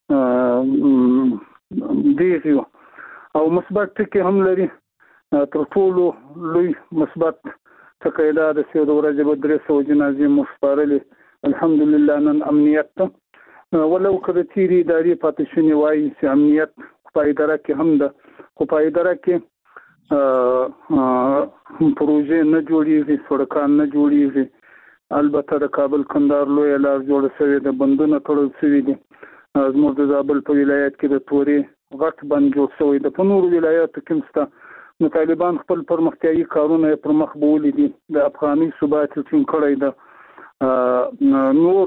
دیږي او مثبت ټکي هم لري تر ټولو لوی مثبت ټکي دا د سید ورځې بدرسو جنازې مفارلې الحمدلله نن امنیت ولو کده تیری اداري پاتشونی وایي چې امنیت په اداره کې هم ده خو په اداره کې پروژې نه جوړیږي سړکان نه جوړیږي البته د کابل کندهار لوی لار جوړ شوی د بندونو تړل شوی دي زموږ د زابل په ولایت کې د توري غټ بند جوړ شوی د پنور ولایت کې مستا نو طالبان خپل پرمختیايي کارونه پر مخ بولې دي د افغاني ثبات ټینګ کړی ده نور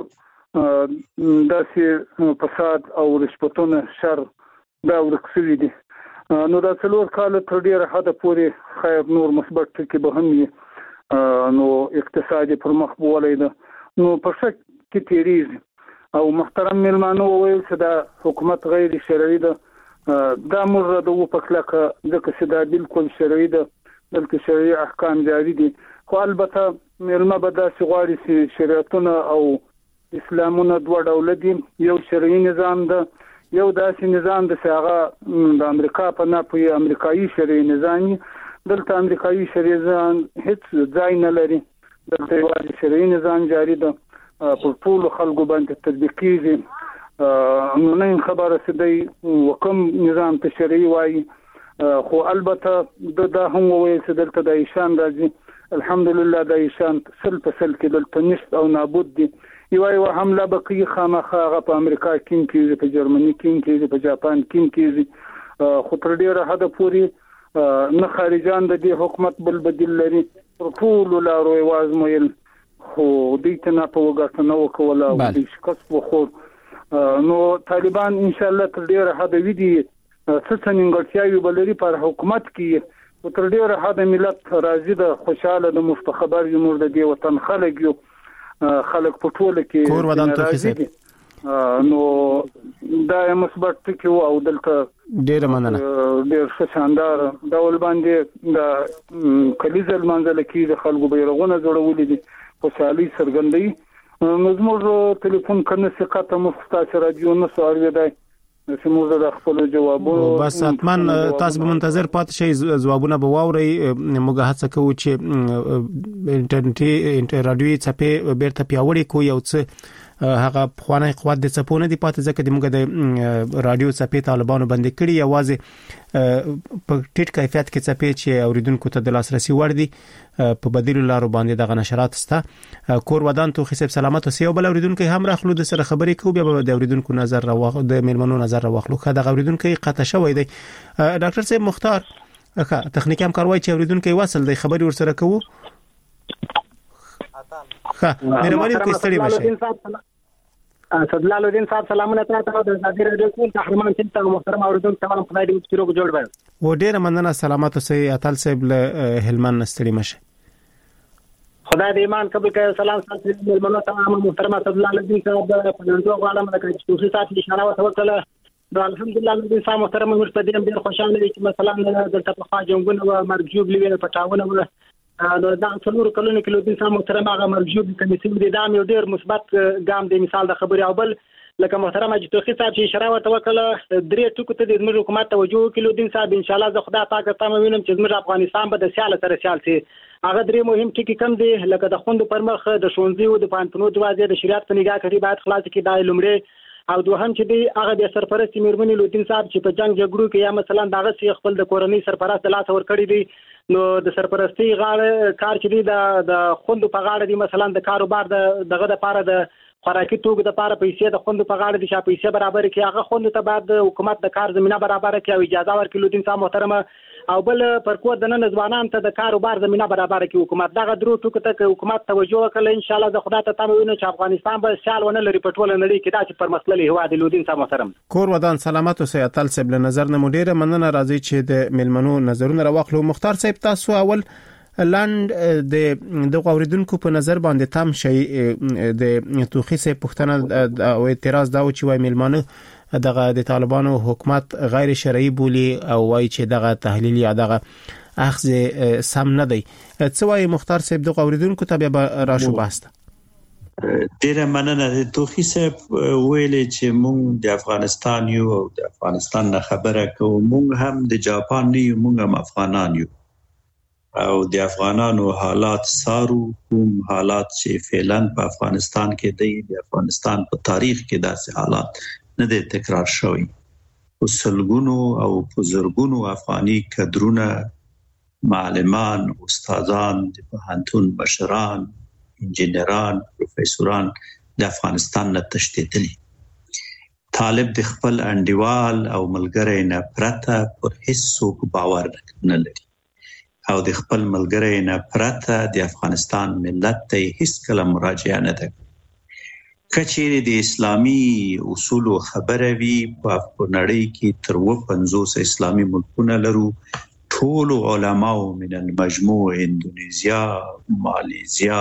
داسې فساد او رشوتونه شر دا ورکسوي دي نو دا څلور کال تر ډیره حد پورې خیر نور مثبت ټکي به هم نو اقتصادي پر مخ بولې ده نو په شک کې تیریږي او محترم ملمانو ویل چې دا حکومت غیر شرعي ده دا موږ د وپکلکه ځکه چې دا بالکل شرعي ده بلکې شرعي احکام جاری دي خو البته ملما به دا غواړي چې شریعتونه او اسلامونه دوه ډول دي یو شرعي نظام ده یو داسې نظام د هغه د امریکا په ناپوي امریکایي شرعي نظام دلته امریکایي شرعي نظام هیڅ ځای نه لري دلته یو شرعي نظام جاری ده پر ټول خلکو باندې تطبیقيږي نو خبره سدي وکم نظام تشریعي وایي خو البته دا هم وایي چې دلته د ایشان راځي الحمدلله د ایشان سل کې دلته نشت او نابود دي یو حمله بقي خامخا په امریکا کې کېږي په جرمني کې کېږي په جاپان کې کېږي خو تر ډیره حد پورې نه خارجان د دې حکومت بل بدیل لري ټول لارو وازمویل خو دې ته نه په وګټه نه وکوله او دې شکست وخور نو طالبان ان شاء الله تر ډیره حد ویدي څه نیمګړتیاوي بلري پر حکومت کې او تر ډیره حد ملت راضي ده خوشاله د مستخبر یو د دې وطن خلک یو خلک په ټوله کې کور ودان توفیق نو دا مثبت ټکی او دلته ډیر مننه ډیر شاندار ډول باندې دا کلیزل منځل کې د خلکو بیرغونه جوړولې دي خوشالي سرګندۍ زموږ ټلیفون کنه ثقت مختص رادیو نو سوال ویدای چې موږ د خپل جوابونو بس اتمن تاسو به منتظر پات شي جوابونه به واوري موږ هڅه کوو چې انټرنیټي رادیوي چپه بیرته پیاوړی کو یو څه هغه خواني قوت د چپونه دی پاتې ځکه د موږ د رادیو چپې طالبانو باندې کړی یوازې په ټیټ کیفیت کې چپې چې اوریدونکو ته د لاسرسي وړ دي په بدیل لارو باندې د نشرات ستا کور ودان تو حساب سلامت او سیو بل اوریدونکو هم راخلو د سره خبرې کوو بیا د اوریدونکو نظر راوخ د میلمنو نظر راوخلو خه د اوریدونکو قطع شوی دی ډاکټر صاحب مختار تخنیکی هم کاروي چې اوریدونکو وصل دی خبري ورسره کوو مهرباني وکړئ ستړي مشه صدلا الدین صاحب سلامونه تاسو ته د ازادي رادیو ټول قهرمان ټیم ته محترم اوریدونکو تمام خدای دې چې روغ جوړ وي و ډیر مننه سلامات اوسئ اتل صاحب له هلمند ستړي مشه خدای دې ایمان قبول کړي سلام ساتي ملمنو تمام محترم صدلا الدین صاحب د پنځو غواړم د کوڅې ساتي اشاره وکړه نو الحمدلله الدین صاحب محترم موږ په دې ډیر خوشاله دي چې مثلا د تطبیق جنگونه او مرجوب لوي پټاونه نو دا څلور کلونه کې لودین صاحب محترم هغه مرجوب کمیسیون دي دا یو ډیر مثبت ګام دی مثال د خبري او بل لکه محترم اجي توخي صاحب چې اشاره وکړه درې ټکو ته د موږ حکومت توجه وکړي لودین صاحب ان شاء الله زه خدای پاک ته وینم چې موږ افغانستان به د سیاله سره سیال سي هغه درې مهم ټکي کم دي لکه د خوند پر مخ د شونځي او د پانتونو دروازې د شریعت په نگاه کړي باید خلاص کړي دا لومړی او دوهم چې دی هغه د سرپرستی میرمنې لودین صاحب چې په جنگ جګړو کې یا مثلا دغه سی خپل د کورنۍ سرپرست لاس ور کړی دی نو د سرپرستی غاړه کار چې دی د خوندو په غاړه دی مثلا د کاروبار دغه د پاره د خوراکي توګه د پاره پیسې د خوندو په غاړه دي چې پیسې برابر کړي هغه خوندو ته بعد حکومت د کار زمينه برابر کړي او اجازه ورکړي لودین صاحب محترمه او بل پر کو د نن ځوانان ته د کاروبار زمينه برابر کړي حکومت دغه درو ټکو ته حکومت توجه وکړي ان شاء الله زه خدای ته تمه وینم چې افغانستان به سیال ونه لري په ټوله نړۍ کې دا چې پر مسله هوا د لودین صاحب محترم کور ودان سلامت اوسئ اتل صاحب له نظر نه مدیره مننه راځي چې د میلمنو نظرونه راوخلو مختار صاحب تاسو اول لاند د اوریدونکو په نظر باندې تام شي د توخي سه پښتنه او اعتراض دا و چې وای میلمانه دغه د طالبانو حکومت غیر شرعي بولی او وای چې دغه تحلیل یا دغه اخذ سم نه دی څه وای مختار صاحب د اوریدونکو ته به راشو باسته ډیره مننه توخي صاحب ویلې چې مونږ د افغانستان یو او د افغانستان نه خبره کوو مونږ هم د جاپان نه یو مونږ هم افغانان یو او د افغانانو حالات سارو کوم حالات چې فعلا په افغانستان کې دی د افغانستان په تاریخ کې داسې حالات نه دي تکرار شوی وسلګونو او بزرګونو افغاني کډرونه معلمان استادان د پوهنتون مشران انجنیران پروفیسوران د افغانستان نه تشدیدلي طالب د خپل انډیوال او ملګری نه پرته پر هیڅ باور نه لري او د خپل ملګری نه پرته د افغانستان ملت ته هیڅ کله مراجعه نه ده کچېری د اسلامي اصول خبره وی په نړۍ کې تر 50 اسلامي ملکونه لرو ټول علماء من المجموع اندونیزیا ماليزیا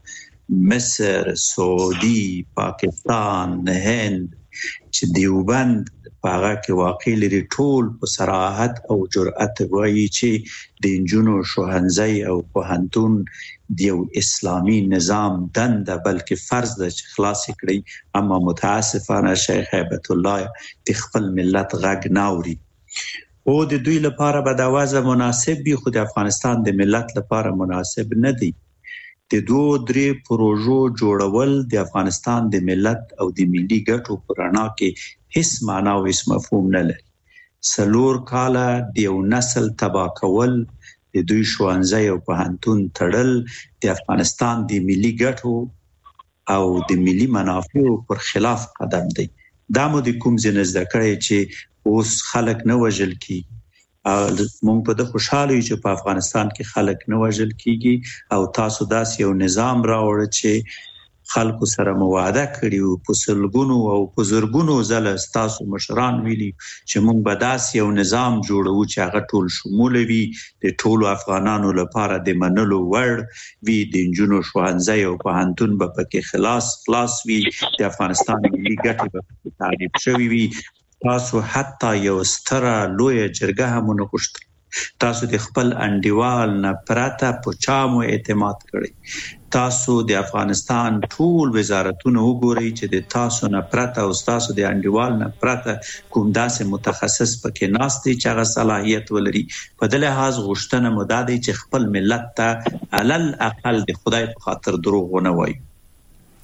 مصر سعودي پاکستان هند چې دیوبند هغه کې واقع لري ټول په صراحت او جرأت وایي چې د انجونو شوهنځي او پوهنتون د اسلامي نظام دنده بلکې فرض ده چې خلاص کړي اما متاسفانه شیخ هیبت الله د خپل ملت غږ ناوري او د دوی لپاره به د आवाज مناسب وي خو د افغانستان د ملت لپاره مناسب نه دی د 2-3 پروژو جوړول د افغانستان د ملت او د ملي ګټو پرانا کې هیڅ معنا او هیڅ مفهوم نه لري سلور کاله د یو نسل تبا کول د دوی شوانځي او پوهنتون تړل د افغانستان د ملي ګټو او د ملي منافعو پر خلاف قدم دی دا مو د کوم ځنه ذکرې چې اوس خلک نه وژل کی مونږ په د خوشاله چې په افغانستان کې خلک نه وژل کیږي او تاسو داس یو نظام راوړ چې خلکو سره مواده کړی او په سلګونو او په زرګونو ځله تاسو مشران ویلي چې مونږ به داس یو نظام جوړو چې هغه ټول شمول وي د ټولو افغانانو لپاره د منلو وړ وي د انجونو شوهنځي او پوهنتون به پکې خلاص وي د افغانستان ملي ګټې به تعریف شوي وي تاسو حتی یو ستره لوی جرګه هم نه غوښتل تاسو د خپل انډیوال نه پراته په چامو اعتماد کړی تاسو د افغانستان ټول وزارتونه وګورئ چې د تاسو نه پراته او تاسو د انډیوال نه پراته کوم داسې متخصص پکې ناشتي چې هغه صلاحیت ولري په دې لحاظ غوښتنه مو ده چې خپل ملت ته علل اقل د خدای په خاطر دروغ ونه وایي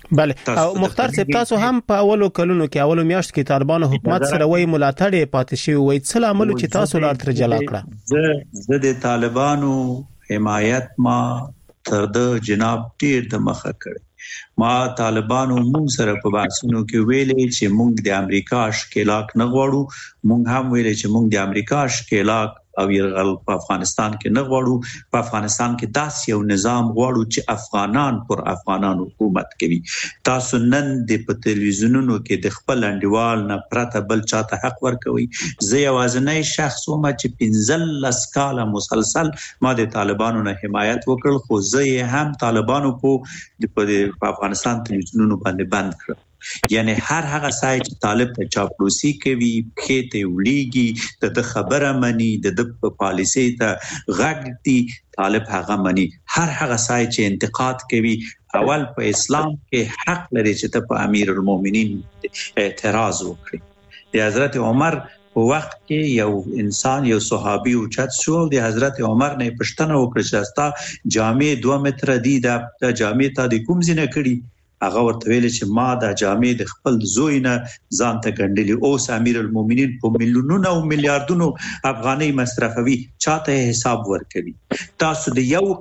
بله او مختار صاحب تاسو هم په اولو کلونو کې اولو میاشت کې طالبانو حکومت سره وای ملاتړ پاتې شي وای څه عمل چې تاسو لار تر جلا کړه زه د طالبانو حمایت ما تر د جناب ډیر د مخه کړ ما طالبانو مونږ سره په بحثونو کې ویلې چې مونږ د امریکا ښکېلاک نه غواړو مونږ هم ویلې چې مونږ د امریکا ښکېلاک او يرغل په افغانستان کې نه غواړو په افغانستان کې داسې یو نظام غواړو چې افغانان پر افغانانو حکومت کوي تاسو نن د په تلویزیونونو کې د خپل انډیوال نه پرته بل چاته حق ورکوي زه یوازینی شخص وم چې 15 کاله مسلسل ما د طالبانو نه حمایت وکړ خو زه هم طالبانو په افغانستان تلویزیونونو باندې بند کړ یعنی هر هغه ځای چې طالب ته چاپلوسي کوي خېته ولیږي د خبره مني د پالیسي ته غږ دي طالب هغه مني هر هغه ځای چې انتقاد کوي اول په اسلام کې حق لري چې ته په امیر المؤمنین اعتراض وکړي د حضرت عمر په وخت کې یو انسان یو صحابي اوچت شو د حضرت عمر نه پښتنه وکړه چې استا جامع 2 متر دي د جامع ته د کوم ځنه کړي هغه ورته ویل چې ما د جامع د خپل زوی نه ځان ته ګڼلې اوس امیر المؤمنین په میلیونونو او میلیارډونو افغاني مصرفوي چاته حساب ورکوي تاسو د یو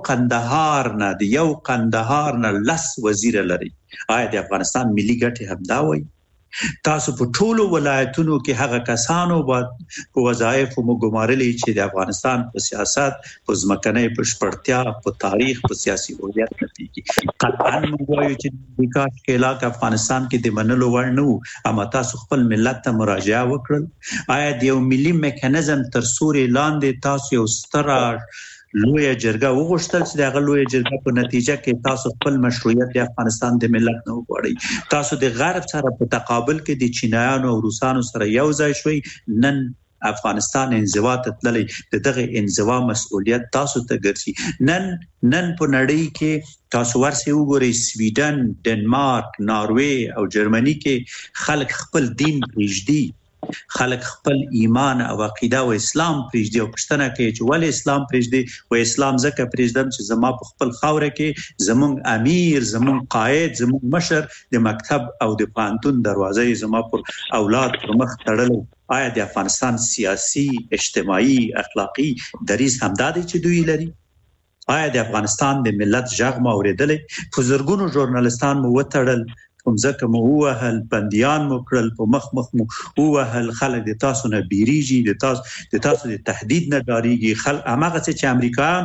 قندهار نه لس وزیر لري آیا د افغانستان ملي ګټه هم دا وایي تاسو په ټولو ولایتونو کې هغه کسانو په وظایف مو ګمارلې چې د افغانستان په سیاست په ځمکنۍ پښپړتیا په تاریخ په سیاسي هویت نتیږي قطعا موږ وایو چې د کاش کېلاک افغانستان کې د منلو وړ نه اما تاسو خپل ملت ته مراجعه وکړل آیا د یو ملي میکانیزم تر سوري لاندې تاسو یو ستر لوی جرګه وغوښتل چې دغه لوی جرګه په نتیجه کې تاسو خپل مشروعیت د افغانستان د ملت نه وغواړئ تاسو د غرب سره په تقابل کې د چینایانو او روسانو سره یو ځای شوي نن افغانستان انزوا ته تللی دغه انزوا مسؤلیت تاسو ته ګرځي نن په نړۍ کې تاسو ورسې وګورئ سویډن ډنمارک ناروې او جرمني کې خلک خپل دین پرېږدي خلک خپل ایمان او عقیده او اسلام پرېږدي او پښتنه کوي چې ولې اسلام پرېږدي و اسلام ځکه پرېږدم چې زما په خپل خاوره کې زمونږ امیر زمونږ قائد زمونږ مشر د مکتب او د پانتون دروازې زما پر اولاد پر مخ تړلو آیا د افغانستان سیاسي اجتماعي اخلاقی دریځ همدا دی چې دوی لري آیا د افغانستان د ملت ژغ مو اوریدلې په زرګونو ژورنالستان مو وتړل کوم ځکه مو وهل بنديان مو کړل په مخ مو وهل خلک د تاسو نه بیریږي د تاسو د تهدید نه ډاریږي خلک هغه چې امریکایان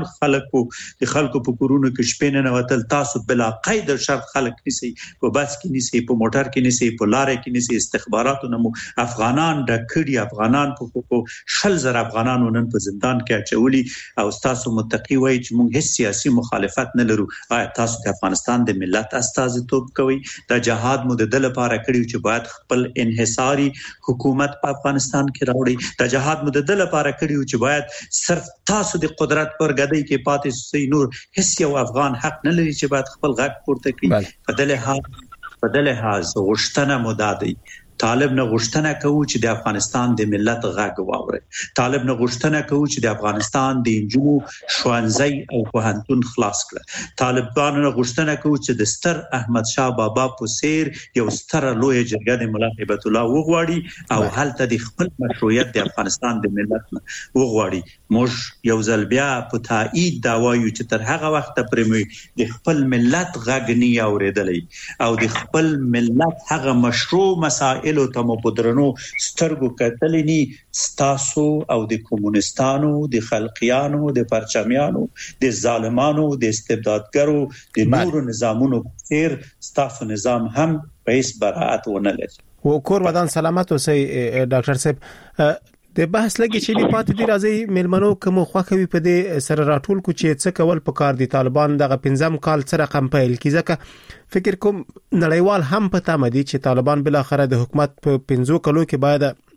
خلکو په کورونو کې شپې نه وتل تاسو بلا قید شرط خلک نسی په بس کې نسی په موټر کې نسی په لارې کې نسی استخباراتو نمو افغانان ډکړي افغانان په شل زر افغانانو نن په زندان کې اچولي او تاسو متقی وای چې موږ هیڅ سیاسي مخالفت نه لرو آیا تاسو د افغانستان د ملت استازیتوب کوي جهاد مو د دل لپاره کړیو چې باید خپل انحصاري حکومت په افغانستان کې راوړي د جهاد مو د دل لپاره کړیو چې باید صرف تاسو د قدرت پر غدۍ کې پاتې سي نور هیڅ یو افغان حق نه لري چې باید خپل غږ پورته کړي په دل لحاظ غوښتنه مو دادي طالب نه غوښتنه کوي چې د افغانستان د ملت غږ واوري طالب نه غوښتنه کوي چې د افغانستان د انجونو ښوونځي او پوهنتون خلاص کړي طالبان نه غوښتنه کوي چې د ستر احمد شاه بابا په څیر یو ستر لوی جرګه د مولا هیبت الله وغواړي او هلته د خپل مشروعیت د افغانستان د ملت وغواړي موږ یو ځل بیا په تایید دا وایو چې تر هغه وخت پرې د خپل ملت غږ نه اوریدلې او د خپل ملت هغه مشروع مسائل الو تمو پدرنو سترګو کتلنی ستاسو او د کومونستانو د خلقیانو د پرچمیانو د ظالمانو د استبدادګرو د نورو نظامونو تیر ستاسو نظام هم هیڅ براءت ونه لري و کور ودان سلامت اوسئ ډاکټر صاحب د بحث لګي چې پاتې دی راځي ملمنو کوم خوخوي په دې سره راټول کو چې څه کول په کار دي طالبان دغه 15 کال سره رقم پیل کی ځکه فکر کوم نړیوال هم پته مدي چې طالبان بل اخره د حکومت په 15 کلو کې باید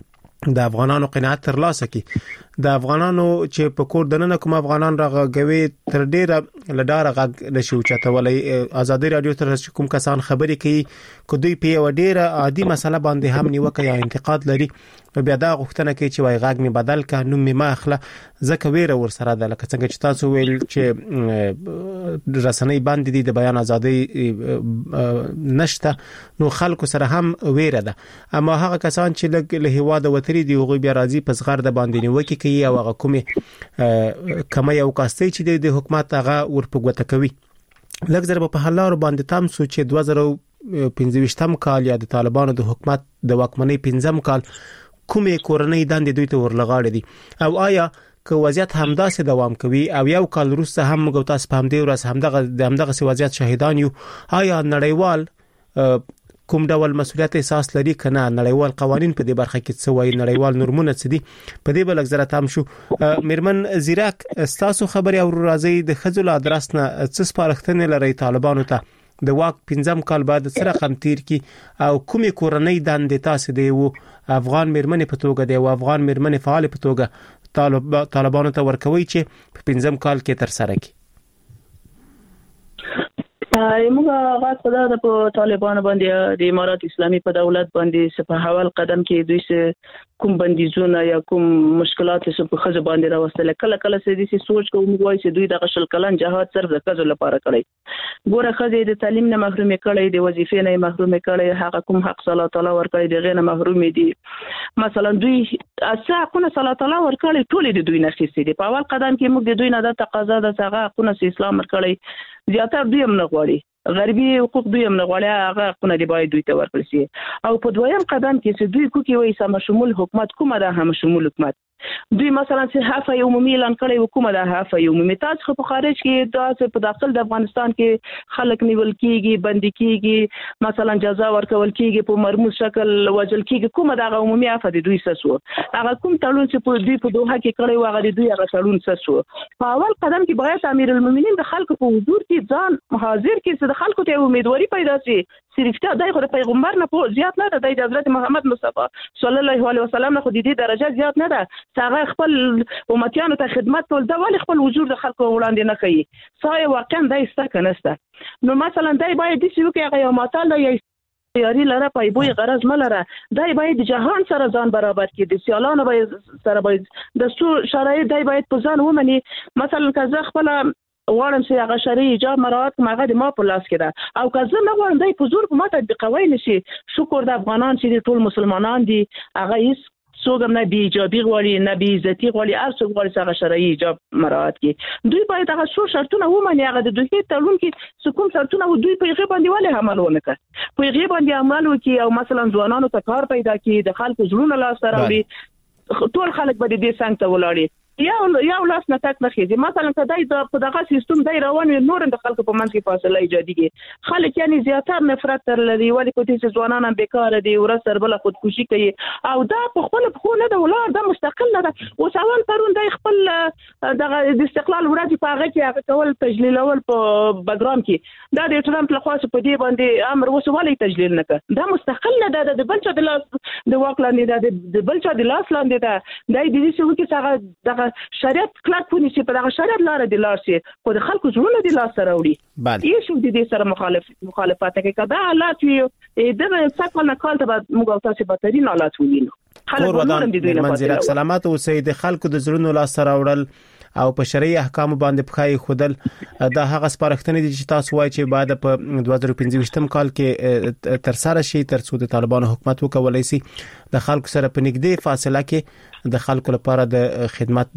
د افغانانو قناعت ترلاسه کړي د افغانانو چې په کور دننه کوم افغانان راغوي تر ډیره لډاره غږ نشو چتولې ازادي رادیو تر کوم کسان خبرې کوي کو دوی په ډیره عادي مسله باندې هم نیوکه یا انتقاد لري بیا دا غوښتنه کوي چې وای غږ می بدل ک نو می ماخله زکه ویره ور سره د لکه څنګه چې تاسو ویل چې رسنۍ باندې د بیان ازادي نشته نو خلکو سره هم ویره ده اما هغه کسان چې له هواده وتري دی هغه بیا راځي پس غر د باندې نیوکه کوي او هغه کومه کمه یو کاستي چې د حکومت هغه ورپګوته کوي لکه زر په حلار باندې تام سوچ 2015 کال یا د طالبانو د حکومت د واکمنۍ 15 کال کومې کورنۍ دندې دوی ته ورلغاړي دي او آیا که وضعیت همداسې دوام کوي او یو کال وروسته هم موږ تاسو په همدې ورځ همدغه وضعیت شاهدان یو آیا نړیوال کوم ډول مسولیت احساس لري کنه نړیوال قوانين په دې برخه کې څه وایي نړیوال نورمونه څه دي په دې بل اگزره تام شو میرمن زیراک تاسو خبري او راځي د خځو لا درسنه څه سپارښتنه لري طالبانو ته د واک 15 کال بعد سره کم تیر کی او کومې کورنۍ دندې تاسو دی وو افغان میرمنې په توګه دی او افغان میرمنې فعال په توګه طالبانو ته ورکوي چې په 15 کال کې تر سره کی موږ غواړو خدای د طالبانو باندې د امارات اسلامي په دولت باندې په حوال قدم کې دوی کوم بندیزونه یا کوم مشکلات چې په خځه باندې راوستل کله کله سې دي سوچ کوم وایي چې دوی د غشل کلن جهاد صرف د خځو لپاره کړی ګوره خځه د تعلیم نه محروم کړي د وظیفې نه محروم کړي هغه کوم حق صلی الله ور کړی د غیر محروم دي مثلا دوی اساسا حقونه صلی الله ور کړی ټول د دوی نه خېستي دي په اول قدم کې موږ د دوی نه د تقاضا د څنګه حقونه اسلام ور کړی زیاتره دوی هم نه غواړي غربي حقوق دوی هم نه غواړي هغه حقونه دی باید دوی ته ورکړي شي او په دویم قدم کې چې دوی کوکي وایي سم شمول حکومت کومه ده هم شمول حکومت دوی مثلا چې حفه عمومي اعلان کړي حکومت ده حفه عمومي تاسو په خارج کې تاسو په داخل د افغانستان کې خلک نیول کیږي بندي کیږي مثلا جزا ورکول کیږي په مرموز شکل وجل کیږي کومه ده عمومي حفه د دوی سسو هغه کوم تړون چې په دوی په دوه کې کړي واغ دوی هغه تړون سسو په اول قدم کې باید امیر المؤمنین د خلکو په حضور کې ځان حاضر کې د خلکو ته امیدواري پیدا شي صرف ته د پیغمبر نه په زیات نه د حضرت محمد مصطفی صلی الله علیه وسلم نه خو د دې درجه زیات نه ده هغه خپل امتیانو ته خدمت کول دا ولې خپل وجود د خلکو وړاندې نه کوي سای واقعا دا استکنسته نو مثلا دای باید د شي کې هغه ماتاله یا تیاری لره پایبوی غرض ملره دای باید جهان سره ځان برابر کړي د سیالانو باید سره باید د شرایط دای باید په ځان ومني مثلا که خپل غواړم چې هغه شرعي ایجاب مراعات کوم هغه د ما په لاس کې ده او که زه نه غواړم دای په زور په ما تطبیقوي نشي شکر د افغانان چې ټول مسلمانان دي هغه هیڅ څوک نه بي ایجابي غواړي نه بي عزتي غواړي هر څوک غواړي چې هغه شرعي ایجاب مراعات کړي دوی باید هغه شرطونه ومني هغه د دوی تړون کې کوم شرطونه دوی په هغه باندې ولې عمل ونه کړي په هغه باندې عمل وکړي او مثلا ځوانانو ته کار پیدا کړي د خلکو ژوند لا سره وړي ټول خلک به دې څنګه ته ولاړي یا لاس نه تک نه خېږي مثلا کدی په دغه سیستم دای روان نور د خلکو په منځ کې فاصله ایجاديږي خلک یعنی زیاتره نفرت تر لري ولی کوتي چې ځوانان هم بیکاره دي ور سره بل خودکشي کوي او دا په خپل خو نه د ولار د مستقل نه او سوال پرون د خپل دغه د استقلال ورځ په هغه کې هغه کول تجلیل اول په بګرام کې دا د ټرمپ له خوا په دې باندې امر وسولې تجلیل نه کړ دا مستقل نه ده د بل چا د لاس د واکلاندې ده د بل چا د لاس لاندې ده د دې څه وکي څنګه دغه شریعت کلک پونی چې په دغه شریعت لار دی لار شي خو د خلکو ژوند دی لاس سره وړي یې شو د دې سره مخالفت کوي کدا حالات وي د څه نه کال ته موږ تاسو بهترین حالات وینو خلک ودان د منځ سلامت او سید خلکو د ژوند لاس سره وړل او په شرعي احکام باندې پخای خودل دا هغه سپارښتنې دي چې تاسو وایي چې بعد په 2015 کال کې تر سره شي تر څو د طالبانو حکومت وکولای شي د خلکو سره په نږدې فاصله کې د خلکو لپاره د خدمت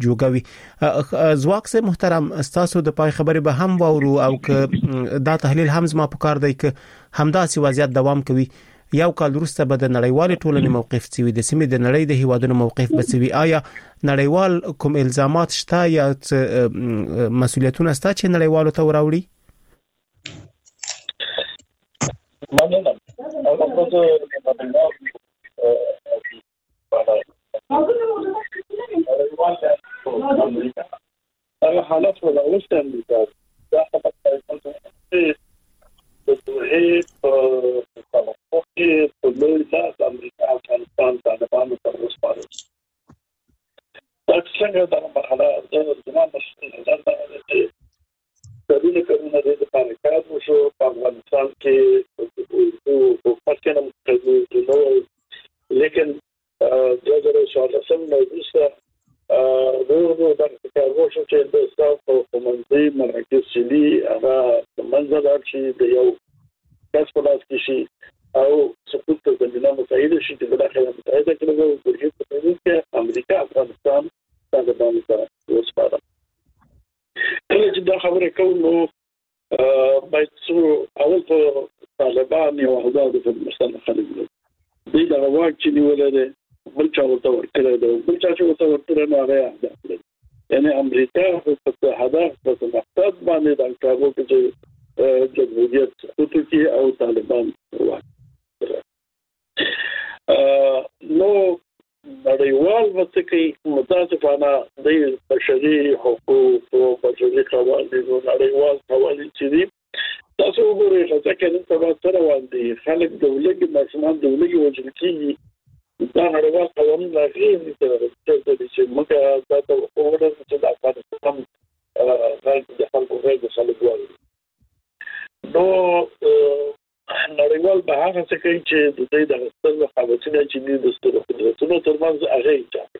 جوړوي زواک سه محترم تاسو د پای خبرې به هم وورو او ک دا تحلیل هم زما په کار دی ک همداسي وضعیت دوام کوي یو کال وروسته به د نړیوال ټولنې موقف سوي د سیمې د نړۍ د هیوادونو موقف بسوي آیا نړیوال کوم الزامات شته یا مسؤلیتونه شته چې نړیوالو ته وراوړي حالات ولا وستن دا په لوی لاس امریکا او افغانستان طالبانو پر وسپارل لیکن 2014 نو وروسته نور د کارګو چې د استاد او کومندي مرکز سلی هغه منځ راځي د یو کس په لاس کې شي او سقوط ته زمينه مساعده شي چې د داخله متحده کړو د دې په امریکا افغانستان طالبان ته وسپاره. کله چې دا خبره کوو باید څو اول په طالبان یو آزاد په مستند خلک دي دا واک چې نیولې بل چا ورته ورکړی دی بل چا چې ورته ورکړی نو هغه اهداف لري یعنی امریکا په هدف په مقصد باندې د کابو کې جمهوریت سقوط کی او طالبان واک نو نړیوال وڅکي متاسفانه د بشري حقوق او بشري قوانینو نړیوال قوانین چې دي تاسو وګورئ چې څنګه په سره باندې خلک دولتي مسلمان دولتي وجل کیږي دا نړیوال قوانین راغلي چې موږ تاسو وګورئ چې د افغانستان د خلکو غږ خلک نو نړیوال به هغه څه کوي چې د دې د سترو حالتونو چې د سترو قدرتونو ترمنځ هغه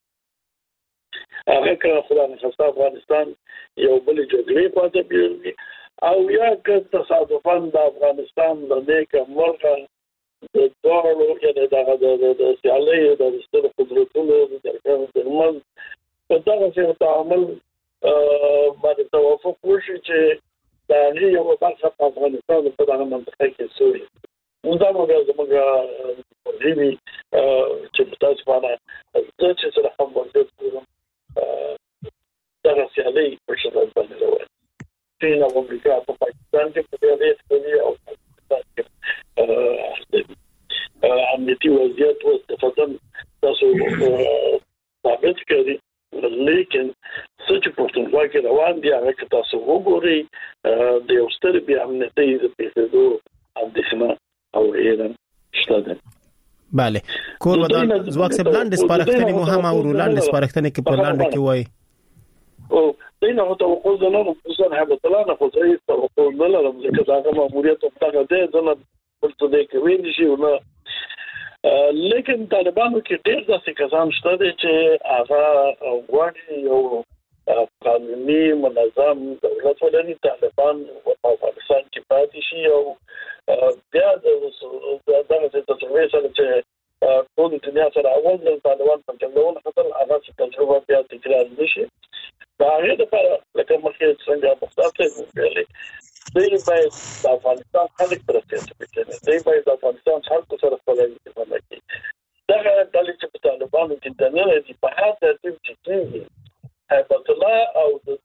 هغه که خدای نخواسته افغانستان یو بل جګړې پاتې پیږي او یا که تصادفاً د افغانستان د نیکه مرغه د دوړو یعنی د سیالۍ د سترو قدرتونو د ترمنځ په دغه څه تعامل باندې توافق وشي چې دا یو برخه په افغانستان په دغه منطقه کې سوري دا موږ زموږ دې چې تاسو باندې د چې سره هم ورته دا سیالي په شدت باندې راوړي چین او امریکا په پاکستان کې په دې کې او پاکستان کې امنیتي وضعیت او استفاده تاسو ثابت کړئ لیکن څه چې پښتونخوا کې روان دي هغه که تاسو وګورئ د یو ستر بیا امنیتي د پیښېدو اندېښنه او ایران شته ده. بله کور ودان ځواک سبلاند سپارښتنې مهمه او رولاند سپارښتنې کې په لاندې کې وایي او دینه توقع نه لرم خصوصا هغه خو ځای توقع نه لرم چې دا ماموریت په هغه ده ځنه ورته د کوي شي نه لیکن طالبانو کې ډېر داسې کسان شته چې هغه غواړي یو قانوني منظم دولت ولري طالبان په افغانستان کې پاتې شي او بیا دغه تجربه سره چې ټول دنیا سره اول د طالبان په جنګونو خطر هغه تجربه بیا تکرار نشي دا هغه لپاره لکه مخکې څنګه مختلفه ویلې دوی باید د افغانستان خلک ترڅ وکړي دوی باید د افغانستان خلکو سره خپل اړیکې ولري دا ډلې چې په طالبانو کې د نه دي په هغه ترتیب چې کېږي هیبت الله او د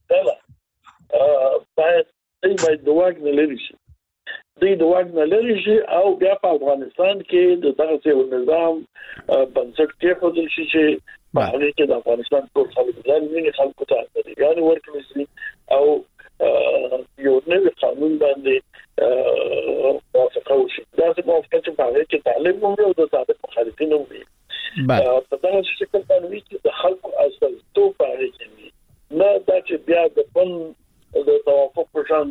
ډله باید د واک نه لري شي دوی د واک نه لري شي او بیا په افغانستان کې د دغه یو نظام بنسټ کې خپل شي چې هغه کې د افغانستان ټول خلک ځان خلکو ته یعنی ورکړي شي او یو نوی قانون باندې موافقه وشي دا څه موافقه چې په هغه کې تعلیم هم او د تعلیم مخالفین هم وي په دغه شکل باندې چې د خلکو اصل تو په هغه کې نه دا چې بیا د فن د توافق په شان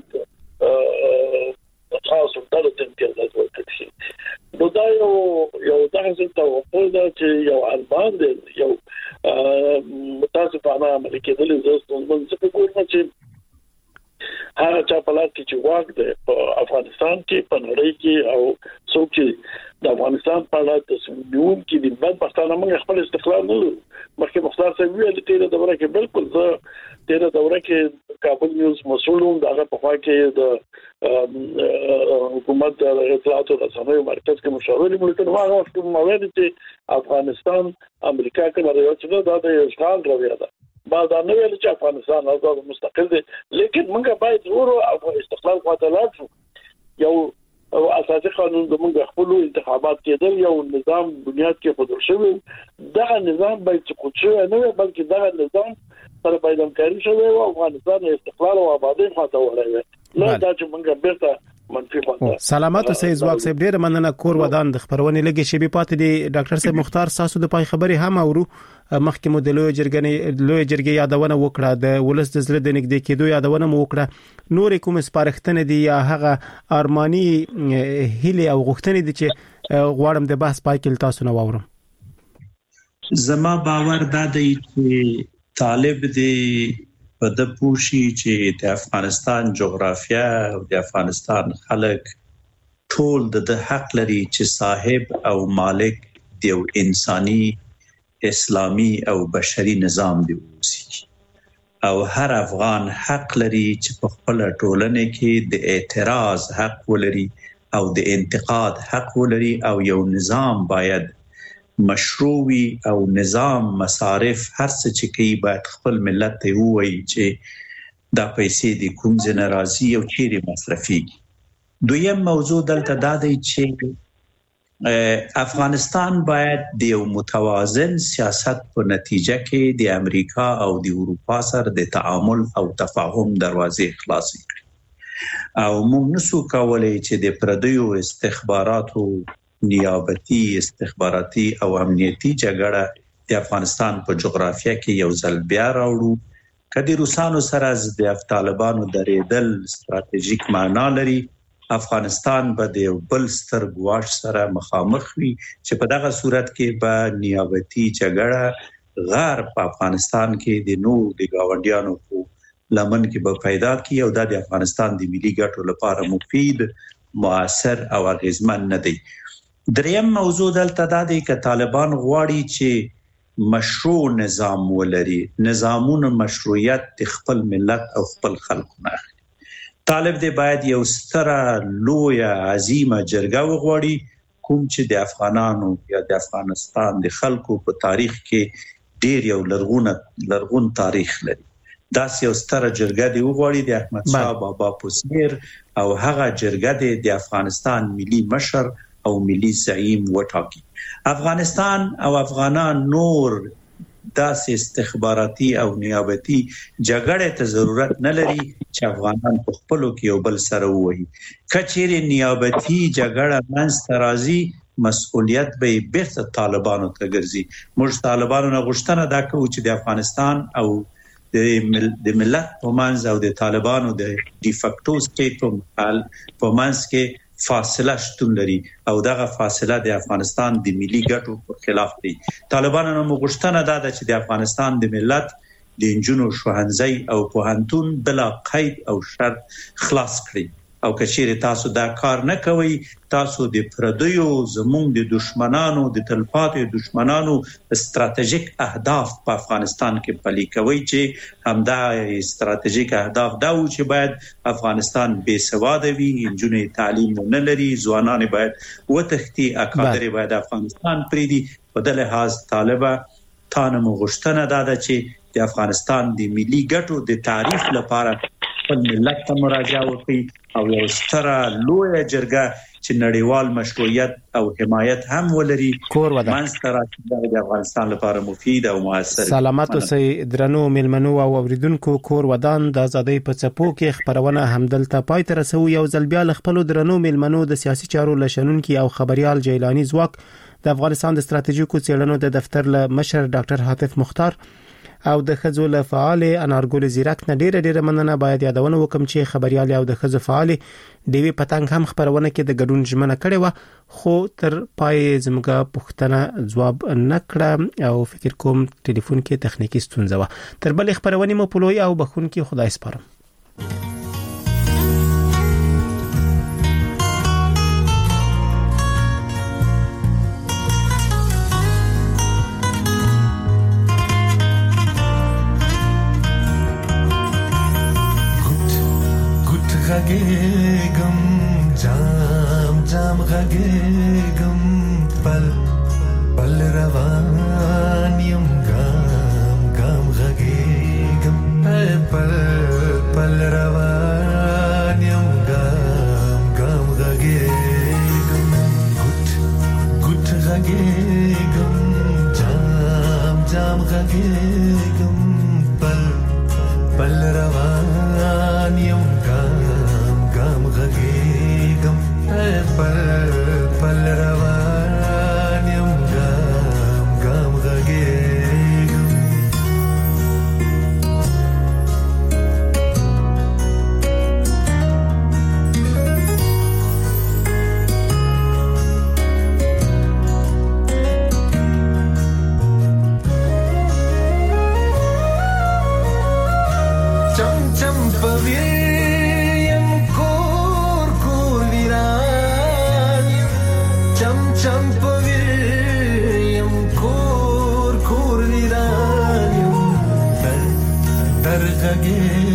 خاص ډول ته ورته شي نو دا یو دغه توافق دا چې یو ارمان دی یو متاسفانه امریکا د لزوستون څخه کومه چې هغه چا په لاس کې چې واک دی په افغانستان کې په نړۍ کې او څوک چې د افغانستان په اړه تصمیم کې د بد پښتانه موږ خپل استقلال نه لرو مخکې مختار صاحب ویل تیره دوره کې بالکل زه تیره دوره کې کابل نیوز مسؤلوم دغه په خوا کې د حکومت د اطلاعات او رسنیو مرکز کې مشاور ملګری هغه وخت موږ چې افغانستان امریکا کې راځي دا د اشغال رویه ده بعد نه ویل چې افغانستان آزاد مستقل دی لیکن موږ باید ورو او استقلال خاطر لاړو یو اساسي قانون زموږ خپل انتخابات کېدل یو نظام بنیاد کې خود شوی دا نظام باید چې خود شوی نه بلکې دا نظام سره باید همکاري شوی او افغانستان استقلال او آبادی خاطر وړي نه دا چې موږ بیرته سلامات اوسئ ځواک صاحب ډیر مننه کور ودان د خبرونه لګي شی به پاتې دی ډاکټر صاحب مختار ساسو د پای خبري هم اورو مخکې مو د لوی جرګې یادونه وکړه د ولس د زړه د نږدې کېدو یادونه مو وکړه نور کوم سپارښتنه دي یا هغه ارماني هیله او غوښتنې دي چې غواړم د بحث پای کې تاسو نه واورم زما باور دا دی چې طالب دی په د پوشي چې د افغانستان جغرافیه او د افغانستان خلک ټول د حق لري چې صاحب او مالک د یو انساني اسلامي او بشري نظام دی اوسي او هر افغان حق لري چې په خپل ټولنه کې د اعتراض حق ولري او د انتقاد حق ولري او یو نظام باید مشروعي او نظام مصارف هر څه چې کوي باید خپل ملت ته وایي چې دا پیسې د کوم ځای نه راځي او چیرې مصرفيږي. دویم موضوع دلته دا دی چې افغانستان باید د یو متوازن سیاست په نتیجه کې د امریکا او د اروپا سره د تعامل او تفاهم دروازې خلاصې کړي او موږ نسو کولای چې د پردیو استخباراتو نیابتي استخباراتي او امنیتي جګړه د افغانستان په جغرافیه کې یو ځل بیا راوړو کدي روسانو سره د طالبانو درېدل ستراتیژیک معنا لري. افغانستان به د یو بل ستر ګواښ سره مخامخ وي چې په دغه صورت کې به نیابتي جګړه غیر په افغانستان کې د نور د گاونډیانو په لمن کې به پیدا کی او د افغانستان د ملي ګټو لپاره مفید مؤثر او اغیزمن نه دی. دریم موضوع دلته دا دی چې طالبان غواړي چې مشروع نظام ولري، نظامونه مشروعیت د خپل ملت او خپل خلکو نه اخلي. طالب دی باید یو ستره لویه عظیمه جرګه وغواړي کوم چې د افغانانو یا د افغانستان د خلکو په تاریخ کې ډیر یو لرغون تاریخ لري. داس یو ستره جرګه دی وغواړي د احمد شاه بابا پوسیر او هغه جرګه د افغانستان ملي مشر او ملي زعیم وټاکي. افغانستان او افغانان نور داسې استخباراتي او نیابتي جګړې ته ضرورت نه لري چې افغانان په خپلو کې یو بل سره ووهي. کچېرې نیابتي جګړه منځته راځي مسؤلیت به بیرته طالبانو ته ګرځي. موږ طالبانو نه غوښتنه دا کوو چې د افغانستان او د ملت په منځ او د طالبانو د ډیفاکټو سټیټ په منځ کې فاصله شتون لري او دغه فاصله د افغانستان د ملي ګټو په خلاف دی. طالبانو نو غوښتنه ده چې د افغانستان د ملت د انجونو شوهنځي او پوهنتون بلا قید او شرط خلاص کړي او کچېرې تاسو دا کار نه کوئ تاسو د پردیو زموږ د دشمنانو د تلپاتې دشمنانو استراتیژیک اهداف په افغانستان کې پلي کوي چې همدا استراتیژیک اهداف دا و چې باید افغانستان بې سواده وي، نجونې تعلیم نه لري، ځوانان باید وتښتي، اکادر باید افغانستان پرېږدي. په دې لحاظ طالبه تا نه مو غوښتنه دا ده چې د افغانستان د ملي ګټو د تعریف لپاره خپل ملت ته مراجعه وکړي او یو ستره لویه جرګه چې نړیوال مشروعیت او حمایت هم ولري منځته راځي د افغانستان لپاره مفید او موثر. سلامات اوسئ درنو ملمنو او اوریدونکو. کور ودان د ازادۍ په څپو کې خبرونه همدلته پای ته رسو. یو ځل بیا خپل درنو ملمنو د سیاسي چارو لشنونکو او خبريال جیلانی زواک د افغانستان د ستراتیژیکو څېړنو د دفتر له مشر ډاکټر حاتف مختار او د خزو له فعال انارګل زیرک نه ډیره مننه. باید یادونه وکم چې خبريال او د خزو فعال دیوی پتنګ هم خبرونه کې د ګډون ژمنه کړې و خو تر پای زموږه پوښتنه جواب نه کړه او فکر کوم ټلیفون کې تخنیکی ستونزه و. تر بل خبرونه مو پلوي او بخون کې خدای سپارم. غږېږم جام جام غږېږم پل پل روان یم ګام ګام غږېږم پل پل روان یم ګام ګام غږېږم ګوت ګوت غږېږم جام جام غږېږم پل پل روان یم غږېږم پل پل روان یم ګام ګام غږېږم. غږېږم